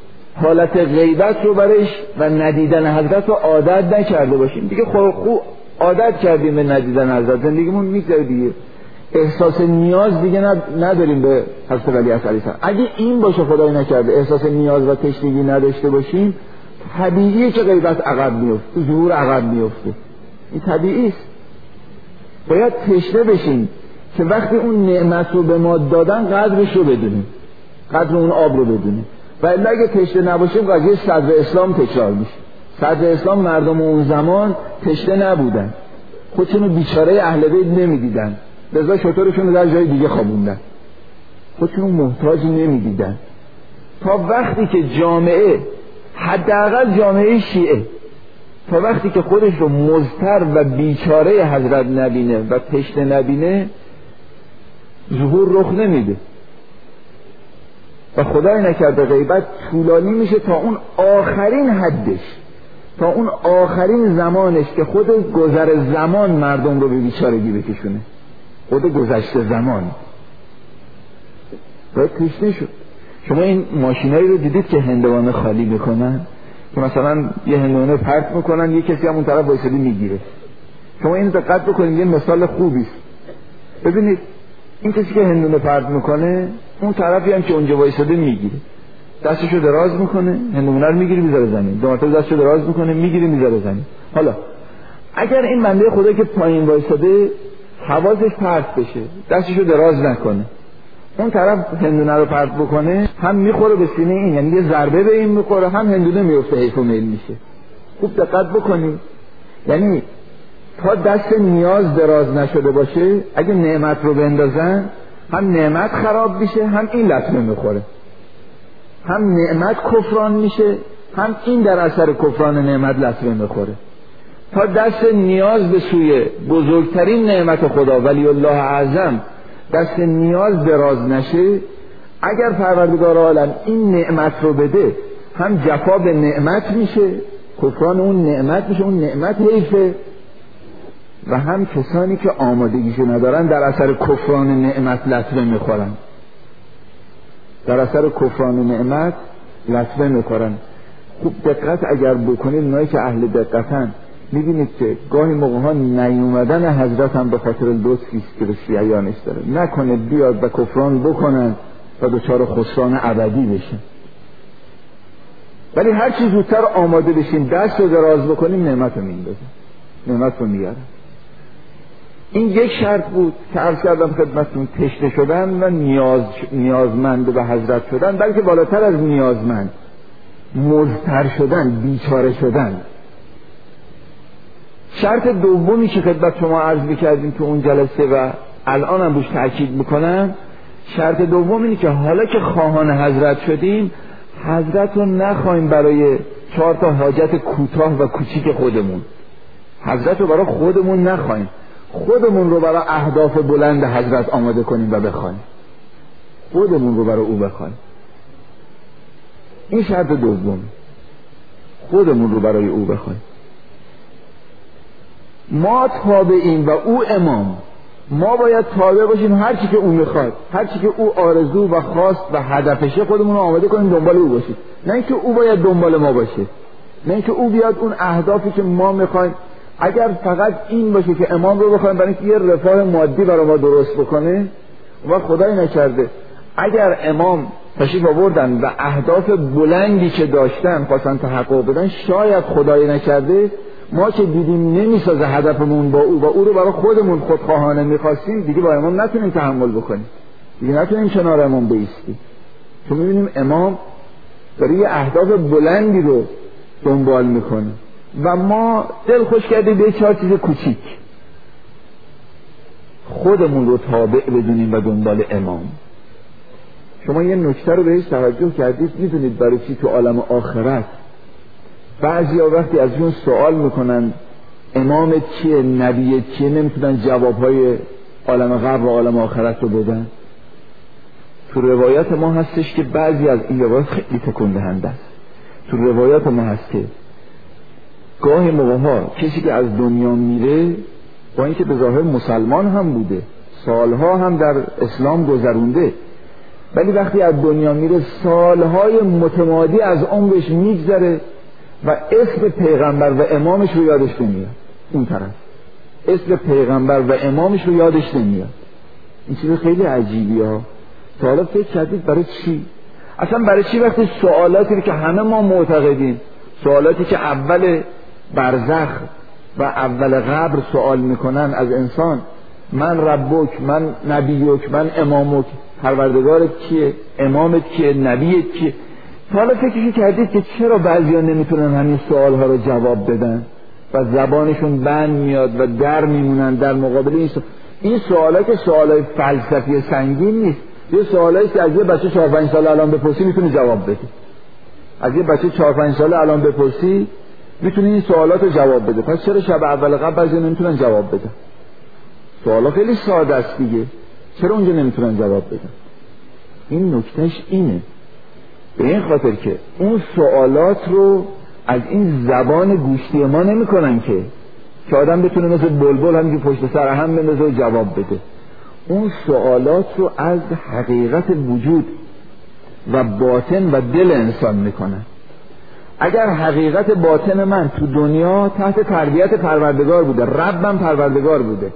حالت غیبت رو برش و ندیدن حضرت رو عادت نکرده باشیم. دیگه عادت کردیم به ندیدن حضرت، زندگیمون میگذره دیگه، احساس نیاز دیگه نداریم به حضرت ولی علیه السلام. اگه این باشه خدای نکرده احساس نیاز و تشنگی نداشته باشیم، طبیعیه که غیبت عقب میفته، ظهور عقب میفته، این طبیعی است. باید تشنه بشیم که وقتی اون نعمت رو به ما دادن قدرش رو بدونیم، قدر اون آب رو بدونیم. و اگه تشنه نباشیم قضیه صدر اسلام تکرار میشه. صدر اسلام مردم اون زمان تشنه نبودن، خودشونو بیچاره اهل بیت نمیدیدن، لذا شطورشون رو در جای دیگه خوابوندن، خودشونو محتاج نمیدیدن. تا وقتی که جامعه، حداقل جامعه شیعه، تا وقتی که خودش رو مضطر و بیچاره حضرت نبینه و تشنه نبینه، ظهور رخ نمیده. و خدای نکرده غیبت طولانی میشه تا اون آخرین حدش، تا اون آخرین زمانش که خود گذر زمان مردم رو به بیچارگی بکشونه، خود گذشته زمان. باید تشنه شد. شما این ماشینایی رو دیدید که هندوانه خالی میکنن، که مثلا یه هندوانه پرت میکنن، یه کسی هم اون طرف وایسادی میگیره. شما اینو دقت بکنید، یه مثال خوبی است. ببینید این کسی که هندونه پرت میکنه، اون طرفی هم که اونجا وایساده میگیره، دستشو دراز میکنه، هندونه رو میگیره میذاره زمین، دو مرتبه دستشو دراز میکنه میگیره میذاره زمین. حالا اگر این بنده خدا که پایین وایساده حواسش پرت بشه، دستشو دراز نکنه، اون طرف هندونه رو پرت بکنه، هم میخوره به سینه این، یعنی یه ضربه به این میخوره، هم هندونه میفته، حیف و میل میشه. خوب دقت بکنید، یعنی تا دست نیاز دراز نشده باشه، اگه نعمت رو بندازن، هم نعمت خراب میشه، هم این لطمه میخوره، هم نعمت کفران میشه، هم این در اثر کفران نعمت لطمه میخوره. تا دست نیاز به سوی بزرگترین نعمت خدا ولی الله اعظم دست نیاز دراز نشه، اگر پروردگار عالم این نعمت رو بده، هم جفا به نعمت میشه، کفران اون نعمت میشه، اون نعمت حیفه، و هم کسانی که آمادگیشو ندارن در اثر کفران نعمت لطمه میخورن، در اثر کفران نعمت لطمه میخورن. خوب دقت اگر بکنید، اونایی که اهل دقتن میبینید که گاهی موقع ها نیومدن حضرت هم به خاطر لطفی است که به شیعیانش داره، نکنه بیاد و کفران بکنن و دچار خسران ابدی بشن. ولی هر چی زودتر آماده بشیم، دست رو دراز بکنیم، نعمت رو میندازن، نعمت رو میارن. این یک شرط بود که عرض کردم خدمتتون، تشنه شدن و نیازمند به حضرت شدن، بلکه بالاتر از نیازمند، مضطر شدن، بیچاره شدن. شرط دومی که خدمت شما عرض میکردیم تو اون جلسه و الان هم روش تأکید میکنم، شرط دوم اینه که حالا که خواهان حضرت شدیم، حضرت رو نخواهیم برای 4 تا حاجت کوتاه و کوچیک خودمون، حضرت رو برای خودمون نخواهیم، خودمون رو برای اهداف بلند حضرت آماده کنیم و بخوایم، خودمون رو برای او بخوایم. این شرط دوم، خودمون رو برای او بخوایم. ما تابعیم و او امام، ما باید تابع باشیم هر چی که او میخواد، هر چی که او آرزو و خواست و هدفشه، خودمون رو آماده کنیم دنبال او باشیم، نه اینکه او باید دنبال ما باشه، نه اینکه او بیاد اون اهدافی که ما میخوایم. اگر فقط این باشه که امام رو بخوایم برای اینکه یه رفاه مادی برای ما درست بکنه، و خدای نکرده اگر امام تشریف آوردن و اهداف بلندی که داشتن خواستن تحقق بدن، شاید خدای نکرده ما که دیدیم نمیسازه هدفمون با او و او رو برای خودمون خودخواهانه میخواستیم، دیگه با امام نتونیم تحمل بکنیم، دیگه نتونیم کنار امام بایستیم، چون میبینیم امام داره یه اهداف بلندی رو دنبال میکنه و ما دل خوش کردیم به 4 چیز کوچیک. خودمون رو تابع بدونیم و دنبال امام. شما یه نکته رو بهش توجه کردید؟ میدونید برای چی تو عالم آخرت بعضیا وقتی از اون سوال میکنن امام چیه، نبی چیه، نمیتونن جوابهای عالم قبر و عالم آخرت رو بدن؟ تو روایات ما هستش که بعضی از این روایات خیلی تکون دهنده است. تو روایات ما هست که گاهی موقع‌ها کسی که از دنیا میره، با اینکه به ظاهر مسلمان هم بوده، سالها هم در اسلام گذرونده، ولی وقتی از دنیا میره سالهای متمادی از عمرش میگذره و اسم پیغمبر و امامش رو یادش نمیاد. اون طرف اسم پیغمبر و امامش رو یادش نمیاد. این چیز خیلی عجیبیه ها. تا حالا فکر کردید برای چی؟ اصلا برای چی وقتی سوالاتی که همه ما معتقدیم، سوالاتی که اول برزخ و اول قبر سوال میکنن از انسان، من ربک، من نبیک، من امامک، پروردگارت کیه، امامت کیه، نبیت کیه؟ تا حالا فکرشو کردید که چرا بعضیا نمیتونن همین سوالها رو جواب بدن و زبانشون بند میاد و در میمونن در مقابل این سوالا که سوالای فلسفی سنگین نیست، یه سوالایی که از یه بچه 4-5 ساله الان بپرسی میتونه جواب بده. از یه بچه 4-5 ساله الان بپرسی میتونه این سوالات رو جواب بده. پس چرا شب اول قبل بعضی نمیتونن جواب بدن؟ سوالا خیلی ساده است دیگه، چرا اونجا نمیتونن جواب بدن؟ این نکتهش اینه، به این خاطر که اون سوالات رو از این زبان گوشتی ما نمیکنن که آدم بتونه مثل بلبل همینجور پشت سر هم بندازه و جواب بده. اون سوالات رو از حقیقت وجود و باطن و دل انسان میکنن. اگر حقیقت باطن من تو دنیا تحت تربیت پروردگار بوده، ربم پروردگار بوده،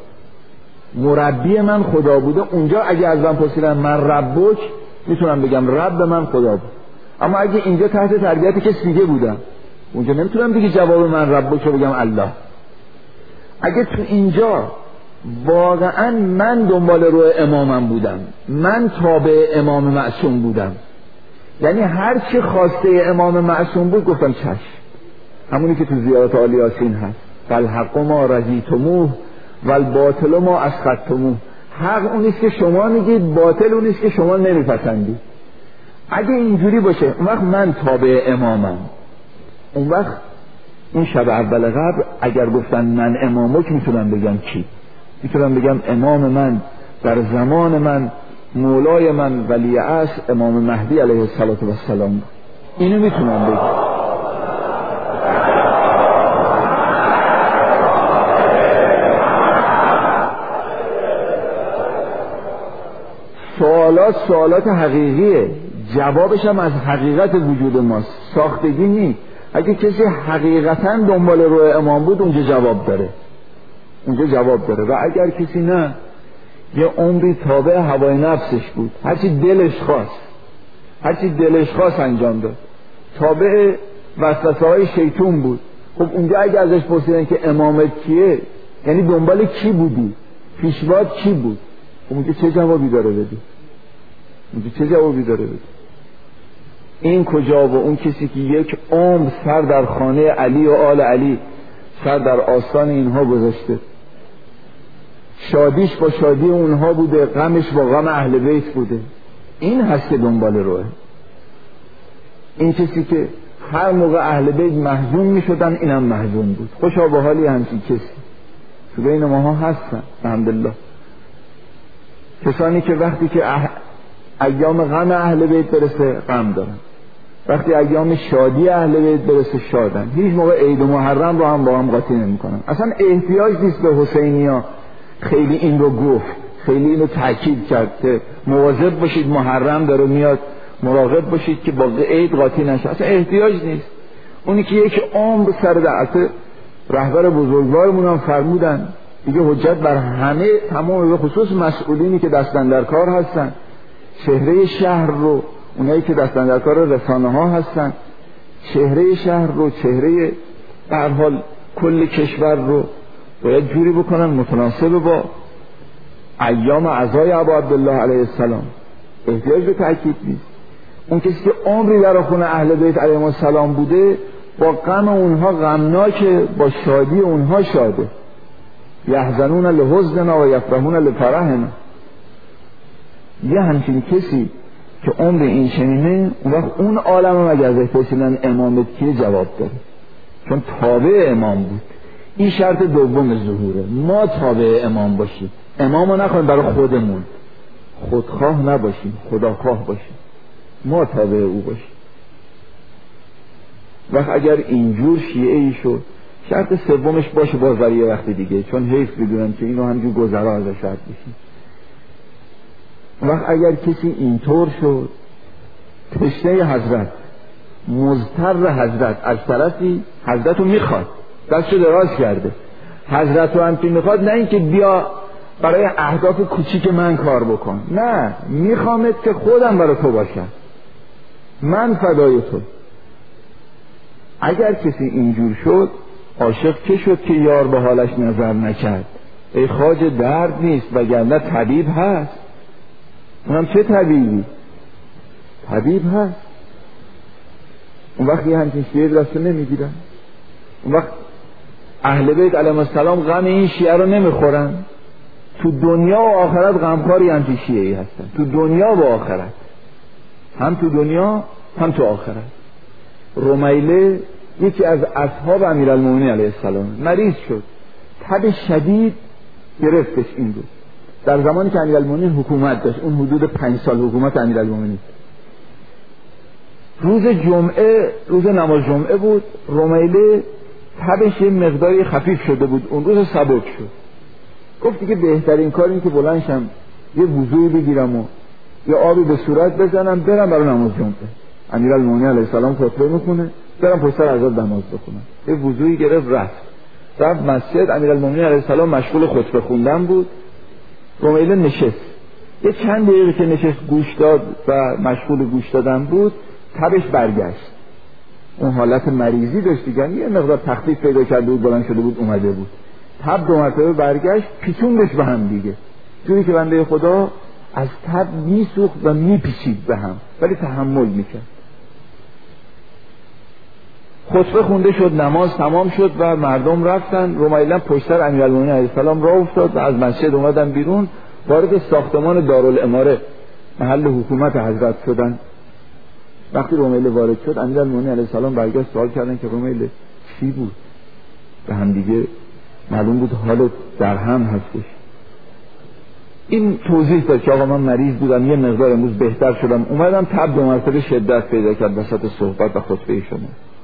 مربی من خدا بوده، اونجا اگه از من پرسیدن من ربک، میتونم بگم رب من خدا بود. اما اگه اینجا تحت تربیت کسی دیگه بودم، اونجا نمیتونم دیگه جواب من ربک رو بگم الله. اگه تو اینجا واقعا من دنبال روی امامم بودم، من تابع امام معصوم بودم، یعنی هر چی خواسته امام معصوم بود گفتم چشم، همونی که تو زیارت آل یاسین هست، فالحق ما رضیتموه والباطل ما اسخطتموه. حق اونیست که شما میگید، باطل اونیست که شما نمیپسندید. اگه اینجوری باشه اون وقت من تابع امامم. اون وقت این شب اول قبر اگر گفتن من امامک، میتونم بگم کی؟ میتونم بگم امام من در زمان من، مولای من ولی عصر امام مهدی علیه السلام. اینو میتونم بگم. سوالات حقیقیه، جوابش هم از حقیقت وجود ماست، ساختگی نی. اگه کسی حقیقتا دنبال روی امام بود اونجا جواب داره، و اگر کسی نه، یه عمری تابع هوای نفسش بود، هرچی دلش خواست انجام داد، تابع وسوسه‌های شیطون بود. خب اونجا اگه ازش پرسیدن که امامت کیه، یعنی دنبال کی بودی، پیشوات کی بود، اونجا چه جوابی داره بدی؟ این کجا و اون کسی که یک عمر سر در خانه علی و آل علی، سر در آستان اینها گذاشته، شادیش با شادی اونها بوده، غمش با غم اهل بیت بوده، این هست که دنبال روه. این کسی که هر موقع اهل بیت محزون می شدن اینم محزون بود. خوشا به حالی همچین کسی تو بین ماها هستن الحمدلله. کسانی که وقتی که ایام غم اهل بیت برسه غم دارن، وقتی ایام شادی اهل بیت برسه شادن. هیچ موقع عید و محرم رو هم با هم قاطی نمی‌کنن. اصلا احتیاج نیست به حسینیا خیلی این رو گفت، خیلی این رو تاکید کرد که مواظب باشید محرم داره میاد، مراقب باشید که با عید قاطی نشه. اصلا احتیاج نیست. اونی که یک عمر سر دعوت رهبر بزرگوارمون هم فرمودن دیگه حجت بر همه، تمام، به خصوص مسئولینی که دستن در کار هستن، چهره شهر رو، اونایی که دستن در کار رسانه ها هستن، چهره شهر رو، چهره به هر حال کل کشور رو باید جوری بکنن متناسب با ایام عزای ابا عبدالله علیه السلام. احتیاج به تأکید نیست. اون کسی که عمری در خونه اهل بیت علیهم السلام بوده، با غم اونها غمناکه، با شادی اونها شاده. یحزنون لحزننا و یفرحون لفرحنا. یه همچین کسی که عمر این چنینه، اون وقت اون عالم هم اگر ازش پرسیدن امامت کیه جواب داره، چون تابع امام بود. این شرط دوم ظهوره، ما تابع امام باشیم، امامو نخواهیم برای خودمون، خودخواه نباشیم، خداخواه باشیم، ما تابع او باشیم. وقت اگر اینجور شیعه ای شد، شرط سومش باشه باز برای یه وقت دیگه، چون حیف بدونن که اینو همجور گذرا ازش شرط بشیم. وقت اگر کسی اینطور شد، تشنه حضرت، مضطر حضرت، از طرفی حضرت رو میخواد، دستشو دراز کرده، حضرت رو هم که میخواد نه اینکه بیا برای اهداف کوچیک من کار بکن، نه، میخوامت که خودم برای تو باشم، من فدای تو. اگر کسی اینجور شد عاشق که شد که یار به حالش نظر نکرد. ای خواجه درد نیست وگرنه طبیب هست. اونم چه طبیبی؟ طبیب هست. اون وقت یه همچین شیعه دست نمیگیرن؟ اون وقت اهل بیت علیهم السلام غم این شیعه رو نمیخورن؟ تو دنیا و آخرت غمخواری همچین شیعه‌ای هستن، تو دنیا و آخرت، هم تو دنیا هم تو آخرت. رمیله یکی از اصحاب امیرالمومنین علیه السلام مریض شد، تب شدید گرفتش. این بود در زمانی که امیرالمومنین حکومت داشت، اون حدود 5 سال حکومت امیرالمومنین. روز جمعه، روز نماز جمعه بود. رمیله تبش یه مقداری خفیف شده بود، اون روز سبک شد. گفت که بهترین کار این که بلند شم یه وضوئی بگیرم و یه آبی به صورت بزنم برم برای نماز جمعه. امیرالمومنین علیه السلام خطبه میکنه، برم پشت سر حضرت نماز بخونم. یه وضوئی گرفت رفت مسجد. امیرالمومنین علیه السلام مشغول خطبه خوندن بود. رمیله نشست. یه چند دقیقه که نشست گوش داد و مشغول گوش دادن بود، تبش برگشت. اون حالت مریضی داشت دیگه، یه مقدار تخفیف پیدا کرده بود، بلند شده بود اومده بود. تب 2 مرتبه برگشت، پیچوندش به هم دیگه، جوری که بنده خدا از تب میسوخت و میپیچید به هم، ولی تحمل میکرد. خطبه خونده شد، نماز تمام شد و مردم رفتن. رمیله پشت سر امیرالمومنین علیه السلام راه افتاد و از مسجد اومدن بیرون، وارد ساختمان دارالاماره محل حکومت حضرت شدن. وقتی رمیله وارد شد، امیرالمومنین علیه السلام برگشت سوال کردن که رمیله چی بود؟ به هم دیگه معلوم بود حالت در هم هستش. این توضیح داد که آقا من مریض بودم، یه مقدار امروز بهتر شدم، اومدم تب 2 مرتبه شدت پیدا کرد وسط صحبت و خطبه شما.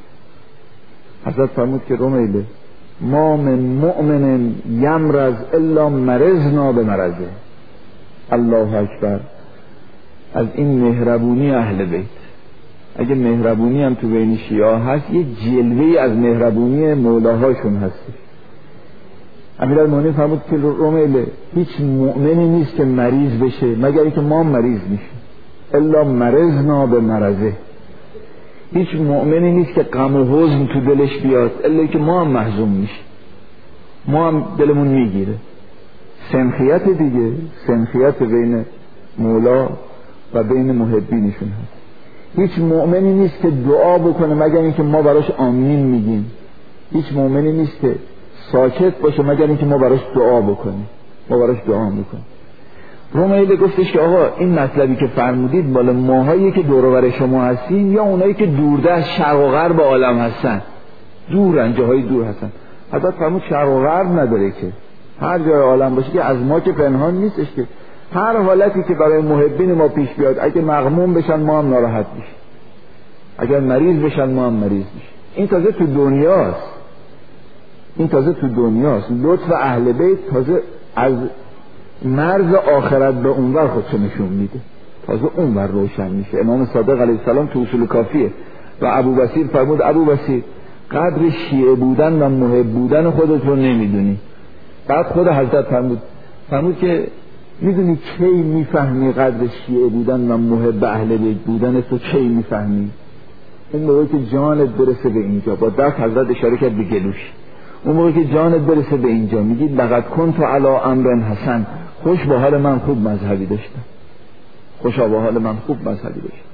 حضرت فرمود که رمیله ما من مؤمن یمرض الا مرضنا بمرضه. الله اکبر. از این مهربونی اهل بیت. اگه مهربونی هم تو بین شیعه هست، یه جلوه‌ای از مهربونی مولاهاشون هستش. امیرالمومنین فرمود که رمیله هیچ مؤمنی نیست که مریض بشه مگر اینکه ما مریض میشیم. الا مرضنا بمرضه. هیچ مؤمنی نیست که غم و حزن تو دلش بیاد الا که ما هم محزون میشیم، ما هم دلمون میگیره. سنخیت دیگه، سنخیت بین مولا و بین محبینشون هست. هیچ مؤمنی نیست که دعا بکنه مگر اینکه ما براش آمین میگیم. هیچ مؤمنی نیست که ساکت باشه مگر اینکه ما براش دعا بکنیم، ما براش دعا میکنیم. رمیله گفتش که آقا این مطلبی که فرمودید مال ماهایی که دور و بر شما هستیم یا اونایی که دوردست شرق و غرب عالم هستن؟ دورن، جاهای دور هستن. حضرت فرمود شرق و غرب نداره که، هر جای عالم باشه که از ما که پنهان نیستش که. هر حالتی که برای محبین ما پیش بیاد، اگه مغموم بشن ما هم ناراحت میشیم، اگر مریض بشن ما هم مریض میشیم. این تازه تو دنیاست، این تازه تو دنیاست. لطف اهل بیت تازه از مرز آخرت به اونور خودشو نشون میده، تازه اونور روشن میشه. امام صادق علیه السلام تو اصول کافیه و ابو بصیر فرمود ابو بصیر قدر شیعه بودن و محب بودن خودت رو نمیدونی. بعد خود حضرت فرمود که میدونی کی میفهمی قدر شیعه بودن و محب اهل بیت بودن تو کی میفهمی؟ اون موقعی که جانت برسه به اینجا. با دست حضرت اشاره کرد به گلوش. اون موقعی که جانت برسه به اینجا میگی لقد کنت علی امر حسن، خوش با حال من خوب مذهبی داشتم، خوشا با حال من خوب مذهبی داشتم.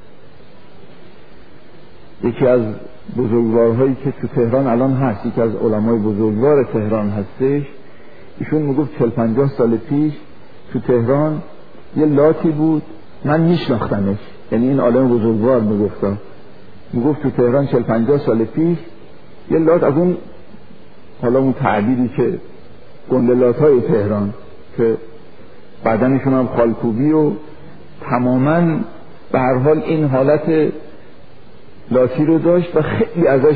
یکی از بزرگوارهایی که تو تهران الان هست، یکی از علمای بزرگوار تهران هستش، ایشون میگفت 40-50 سال پیش تو تهران یه لاتی بود، من میشناختمش، یعنی این عالم بزرگوار میگفت تو تهران 40-50 سال پیش یه لات، از اون حالا اون تعبیری که گندلات‌های تهران که بدنشون هم خالکوبی و تماماً به هر حال این حالت لاتی رو داشت و خیلی ازش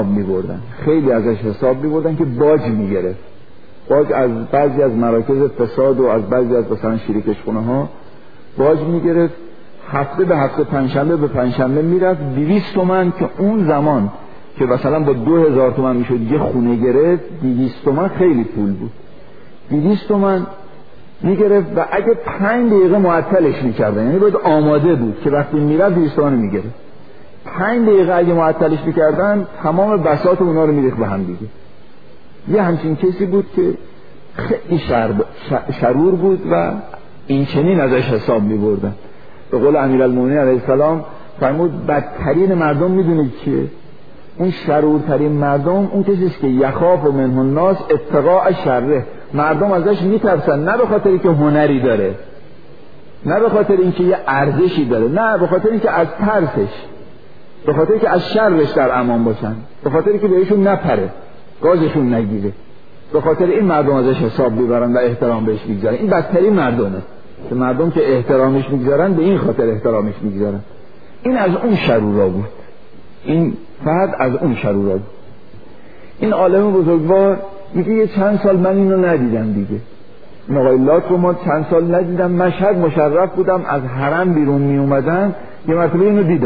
حساب می‌بردن که باج می‌گرفت. باج از بعضی از مراکز فساد و از بعضی از مثلا شیرکشخونه ها باج می‌گرفت. هفته به هفته، پنجشنبه به پنجشنبه میرفت. 200 تومن که اون زمان که مثلا با 2000 تومان میشد یه خونه گرفت، 200 تومان خیلی پول بود. 200 تومان میگرفت و اگه 5 دقیقه معطلش میکردن، یعنی باید آماده بود که وقتی میرفت 200 تومان میگرفت. 5 دقیقه اگه معطلش میکردن تمام بساط اونا رو میریخت به هم دیگه. یه همچین کسی بود که خیلی شرور بود و این چنین ازش حساب میبردن. به قول امیرالمومنین علیه السلام فرمود بدترین مردم میدونید که اون شرورترین مردم اون کسیست که یخاف منه الناس اتقاء شره، مردم ازش میترسن، نه به خاطر اینکه هنری داره، نه به خاطر اینکه یه ارزشی داره، نه به خاطر اینکه از ترسش، به خاطر اینکه از شرش در امان باشن، به خاطر اینکه بهشون نپره، گازشون نگیره، به خاطر این مردم ازش حساب میبرن و احترام بهش میگذارن. این بدترین مردمه که مردم که احترامش میگذارن به این خاطر احترامش میگذارن. این از اون شرورا بود، این فرد از اون شرورا بود. این عالم بزرگوار میگه یه چند سال من اینو ندیدم دیگه، این آقای لات رو ما چند سال ندیدم. مشهد مشرف بودم، از حرم بیرون می اومدن، یه مرتبه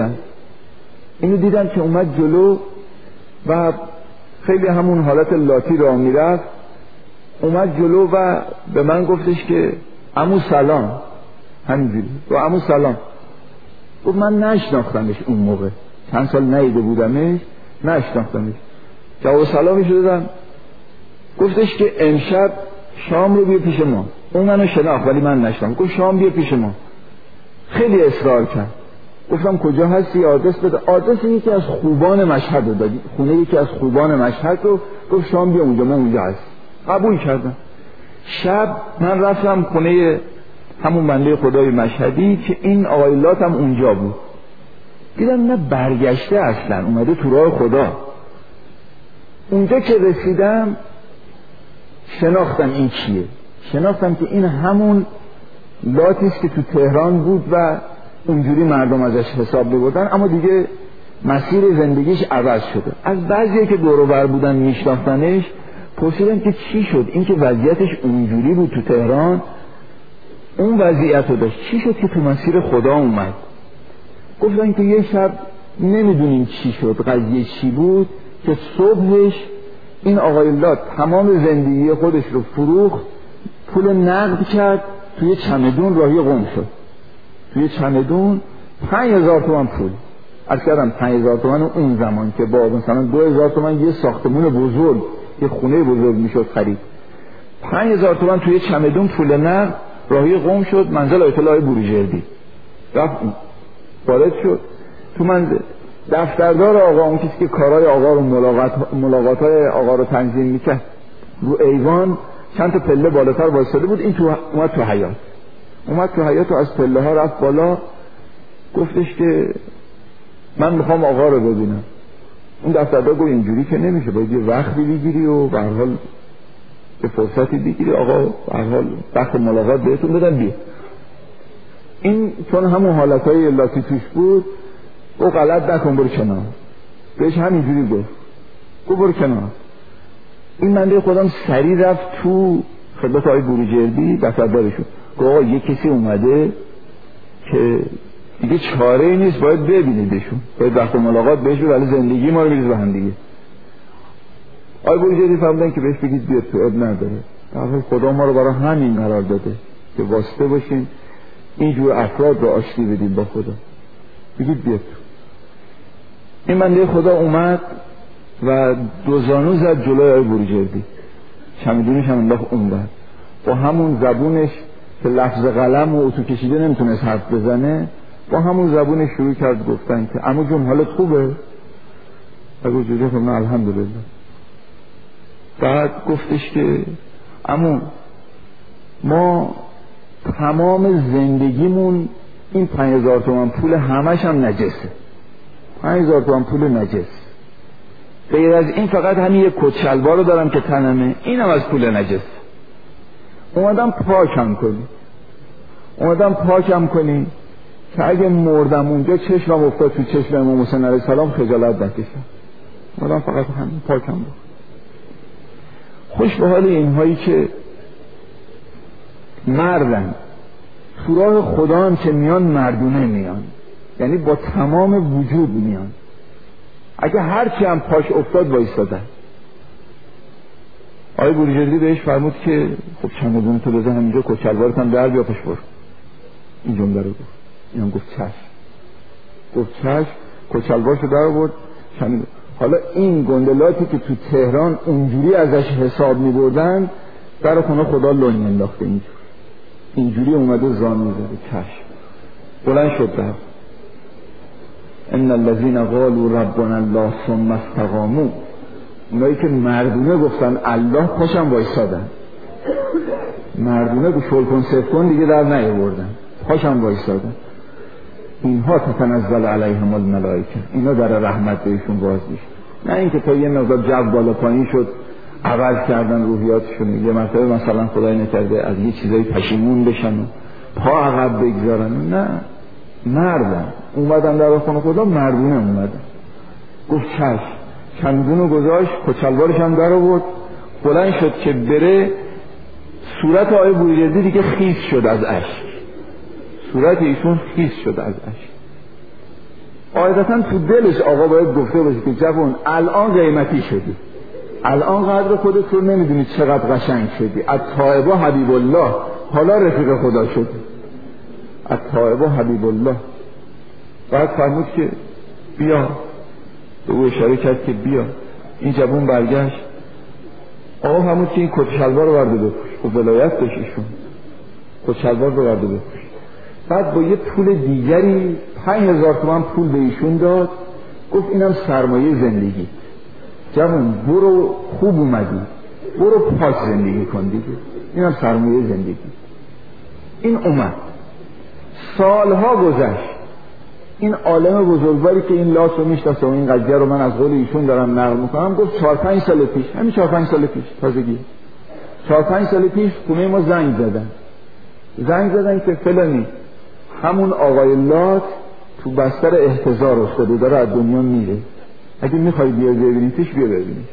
اینو دیدم که اومد جلو و خیلی همون حالت لاتی را میرفت، اومد جلو و به من گفتش که عمو سلام، همینجوری و عمو سلام. گفت من نشناختمش، اون موقع چند سال ندیده بودمش، نشناختمش. جواب سلامش دادم، گفتش که امشب شام رو بیا پیش ما. اون منو شناخت ولی من نشناختم. گفت شام بیا پیش ما. خیلی اصرار کرد. گفتم کجا هستی؟ آدرس بده. آدرس یکی از خوبان مشهد رو دادی، خونه یکی از خوبان مشهد رو. گفت شام بیا اونجا، ما اونجا هست. قبول کردم. شب من رفتم خونه همون بنده خدای مشهدی که این آقای لات هم اونجا بود. دیدم نه برگشته، اصلا اومده تو راه خدا. اونجا که رسیدم شناختم این کیه، شناختم که این همون لاتیست که تو تهران بود و اونجوری مردم ازش حساب می‌بردن، اما دیگه مسیر زندگیش عوض شده. از بعضی که دور و بر بودن میشناختنش پرسیدم که چی شد، این که وضعیتش اونجوری بود تو تهران، اون وضعیت رو داشت، چی شد که تو مسیر خدا اومد؟ گفتن که یه شب نمیدونیم چی شد، قضیه چی بود، که صبحش این آقای لات تمام زندگی خودش رو فروخت، پول نقد کرد، توی چمدون راهی قم شد. توی چمدون 5000 تومان پول. از کردم 5000 تومان اون زمان که با مثلا 2000 تومان یه ساختمون بزرگ، یه خونه بزرگ میشد خرید. 5000 تومان توی چمدون پول نقد راهی قم شد، منزل آیت الله بروجردی. رفت وارد شد تو منزل. دفتردار آقا، اون کسی که کارهای آقا رو ملاقات‌های آقا رو تنظیم میکرد، رو ایوان چند تا پله بالاتر وایساده بود. این اومد تو حیاط و از پله ها رفت بالا. گفتش که من میخوام آقا رو ببینم. اون دفتردار گفت اینجوری که نمیشه، باید یه وقتی بگیری و به هر حال یه فرصتی بگیری، آقا به هر حال وقت ملاقات بهتون بدن بیا. این چون همون حالتهای لاتی توش بود، او غلط نکن برو کنار. بهش همینجوری گفت برو کنار. این بنده خودم سری رفت تو خدمت آقای بروجردی، دفتردارشون. گفت آقا یه کسی اومده که دیگه چاره‌ای نیست، باید ببینیدشون، باید وقت ملاقات بهش بده، ولی زندگی ما رو میریزه به هم دیگه. آقای بروجردی فرمودن که بهش بگید بیاد تو، اب نداره، در حال خدا ما رو برای همین قرار داده که واسطه باشیم اینجور افراد رو آشتی بدیم با خدا، بگید بیاد تو. این بنده خدا اومد و دوزانو زد جلوی آقای بروجردی، چمدونش هم انداخت اون بر، با همون زبونش که لفظ قلم و اتو کشیده نمیتونست حرف بزنه، با همون زبونش شروع کرد گفتن که عمو جون حالت خوبه؟ اگه جوجه کنم الحمدلله. بعد گفتش که عمو ما تمام زندگیمون این 5000 تومان پول همش هم نجسه، 5000 تومان پول نجس، غیر از این فقط همین یک کت شلوار رو دارم که تنمه، اینم از پول نجس. اومدم پاکم کنی که اگه مردم اونجا چشمم افتاد تو چشم امام حسین علیه السلام خجالت نکشم. اومدم فقط همین پاکم بود. خوش به حال اینهایی که مردن تو راه خدا هم که میان مردونه میان، یعنی با تمام وجود میان، اگه هرچی هم پاش افتاد وایسادن. آقای بروجردی بهش فرمود که خب چمدون تو بزن همینجا، کچلوارت هم در بیا پاش برو. این جمله رو گفت. اینم گفت چشم. کچلوارشو در آورد. حالا این گندلاتی که تو تهران اونجوری ازش حساب می‌بردن، در خونه خدا لون انداخته اینجوری اومده زانو زده. چشم بلند شد رفت. ان الذين قالوا ربنا الله ثم استقاموا، اونایی که مردونه گفتن الله، پاشم وایسادن. مردونه به شلکن سفکن دیگه در نیاوردن، پاشم وایسادن. اینها تتنزل علیهم الملائکه، اینا در رحمت بهشون باز میشه. نه اینکه تا یه مقدار جو بالا پایین شد عوض کردن روحیاتشون، یه مرتبه مثلا خدای نکرده از یه چیزایی پشیمون بشن و پا عقب بگذارن. نه، مردن اومدن در خونه خدا، مردونه اومدن. گفت چشم، چمدونو گذاشت، کچلوارش هم در آورد، بلند شد که بره. صورت آقای بروجردی دیگه خیس شد از اشک، صورت ایشون خیس شد از اشک. قاعدتا تو دلش آقا باید گفته باشه که جوان الان قیمتی شدی، الان قدر خودت رو نمیدونی چقدر قشنگ شدی، التائب حبیب الله، حالا رفیق خدا شدی، التائب حبیب الله. بعد فرمود که بیا، به او اشاره کرد که بیا. این جوان برگشت. آقا همون که این کت شلوار رو برده بپوش. خب ولایت داشت ایشون، کت شلوار رو برده بپوش. بعد با یه پول دیگری 5000 تومان پول به ایشون داد. گفت اینم سرمایه زندگی، جوان برو خوب اومدی، برو پاک زندگی کن دیگه، اینم سرمایه زندگی. این اومد. سالها گذشت. این عالم بزرگواری که این لاس رو میشناسه و این قضیه رو من از قول ایشون دارم نقل میکنم، گفت 4-5 سال پیش، همین 4-5 سال پیش، تازگی 4-5 سال پیش خونه ما زنگ زدن که فلانی، همون آقای لات تو بستر احتضار افتاده، داره از دنیا میره، اگه میخوای بیا ببینیش بیا ببینیش.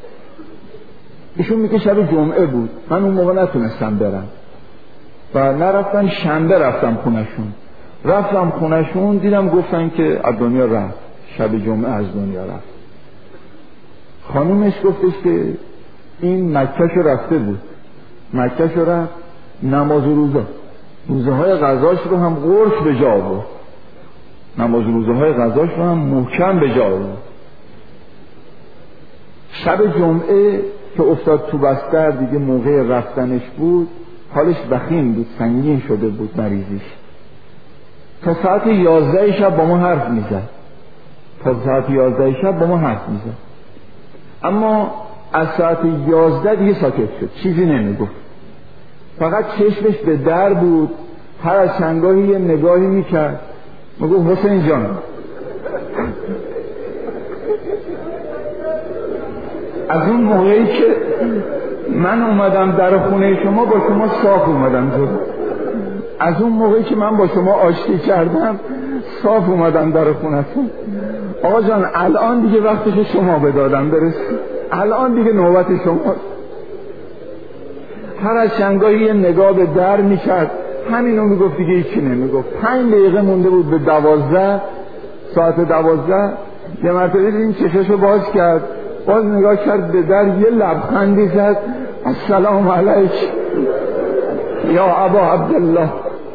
ایشون میگه شب جمعه بود، من اون موقع نتونستم برم و نرفتم. شنبه رفتم خونشون، دیدم گفتن که از دنیا رفت، شب جمعه از دنیا رفت. خانومش گفتش که این مکه‌شو رفته بود، مکه‌شو رفت، نماز و روزه های غذاش رو هم قرص به جا آورد، نماز و روزه های غذاش رو هم محکم به جا آورد. شب جمعه که افتاد تو بستر، دیگه موقع رفتنش بود، حالش وخیم بود، سنگین شده بود مریضیش. تا ساعت 11 شب با ما حرف میزد، اما از ساعت 11 دیگه ساکت شد، چیزی نمیگفت، فقط چشمش به در بود. هر از چندگاهی یه نگاهی میکرد، میگفت حسین جان. از اون موقعی که من اومدم در خونه شما، با شما صاف اومدم جلو، از اون موقعی که من با شما آشتی کردم صاف اومدم در خونتون. آقا جان الان دیگه وقتش شما به دادم برسید، الان دیگه نوبت شما. هر از چندگاهی یه نگاه به در میکرد، همینو میگفت، دیگه هیچی نمیگفت. 5 دقیقه مونده بود به 12، ساعت 12. یه مرتبه این چششو باز کرد، باز نگاه کرد به در، یه لبخندی زد، السلام علیک یا ابا عبدالله.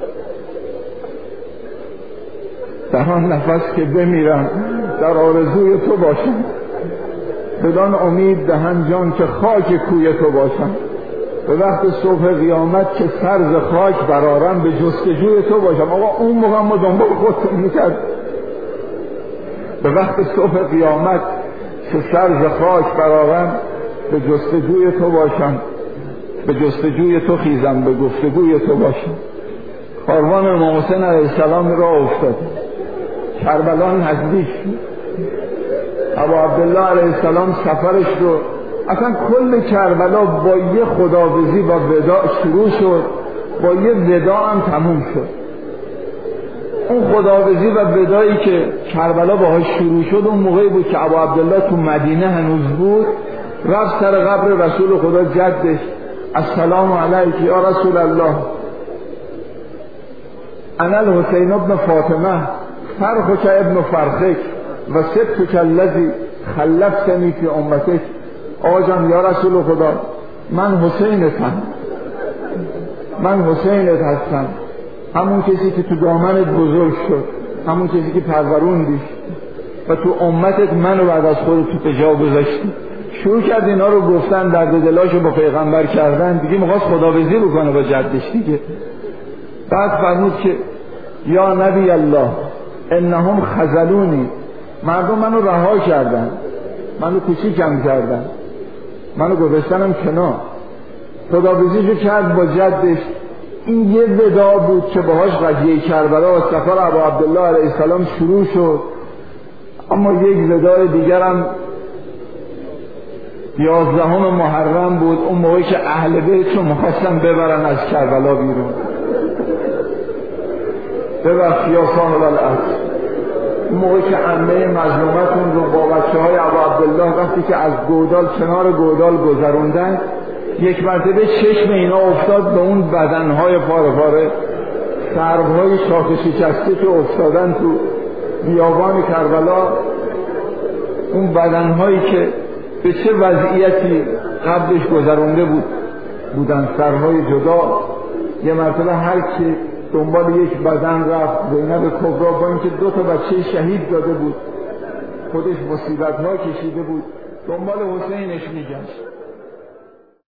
در آن نفس که بمیرم در آرزوی تو باشم، بدان امید دهن جان که خاک کوی تو باشم. به وقت صبح قیامت که سرز خاک برارم، به جستجوی تو باشم. آقا اون موقع ما دنبال خودتون میکرد. به وقت صبح قیامت که سرز خاک برارم، به جستجوی تو باشم، به جستجوی تو خیزم، به گفتگوی تو باشم. کاروان امام حسین علیه السلام را افتاد، کربلا نزدیک. ابو عبدالله علیه السلام سفرش رو، اصلا کل کربلا با یه خداویسی و وداع شروع شد، با یه وداع هم تموم شد. اون خداویسی و وداعی که کربلا باهاش شروع شد، اون موقعی بود که ابو عبدالله تو مدینه هنوز بود، رفت سر قبر رسول خدا جدش، السلام علیک یا رسول الله، انا الحسین ابن فاطمه فرخک ابن فرخک و سبتک الذی خلفتنی فی امتک. آقا جان یا رسول خدا من حسینتم، من حسینت هستم، همون کسی که تو دامنت بزرگ شد، همون کسی که پروروندیش و تو امتت منو بعد از خودت تو جا گذاشتی. شروع کرد اینا رو گفتن، درد دلاشو با پیغمبر کردن، دیگه میخواست خداویسی بکنه با جدش دیگه. بعد فرمود که یا نبی الله انهم خذلونی، مردم منو رها کردن، منو کوچیکم کردن، منو گذاشتنم کنار. خداویسیشو کرد با جدش. این یه ودا بود که باهاش قضیه کربلا و سفر ابا عبدالله علیه السلام شروع شد. اما یک ودای دیگرم 11 محرم بود، اون موقعی که اهل بیت رو می‌خواستن ببرن از کربلا بیرون. ببخش یا صاحب العصر، اون موقعی که عمه مظلومتون رو با بچه‌های ابا عبدالله وقتی که از گودال کنار گودال گذروندن، یک مرتبه چشم اینا افتاد به اون بدنهای پاره پاره، سربهای شاخ شکسته که افتادن تو بیابان کربلا، اون بدنهایی که به چه وضعیتی قبلش گذرونده بودن، سرهای جدا. یه مرتبه هر کی دنبال یک بدن رفت، زینب کبرا با اینکه 2 بچه شهید داده بود، خودش مصیبت‌ها کشیده بود، دنبال حسینش میگشت.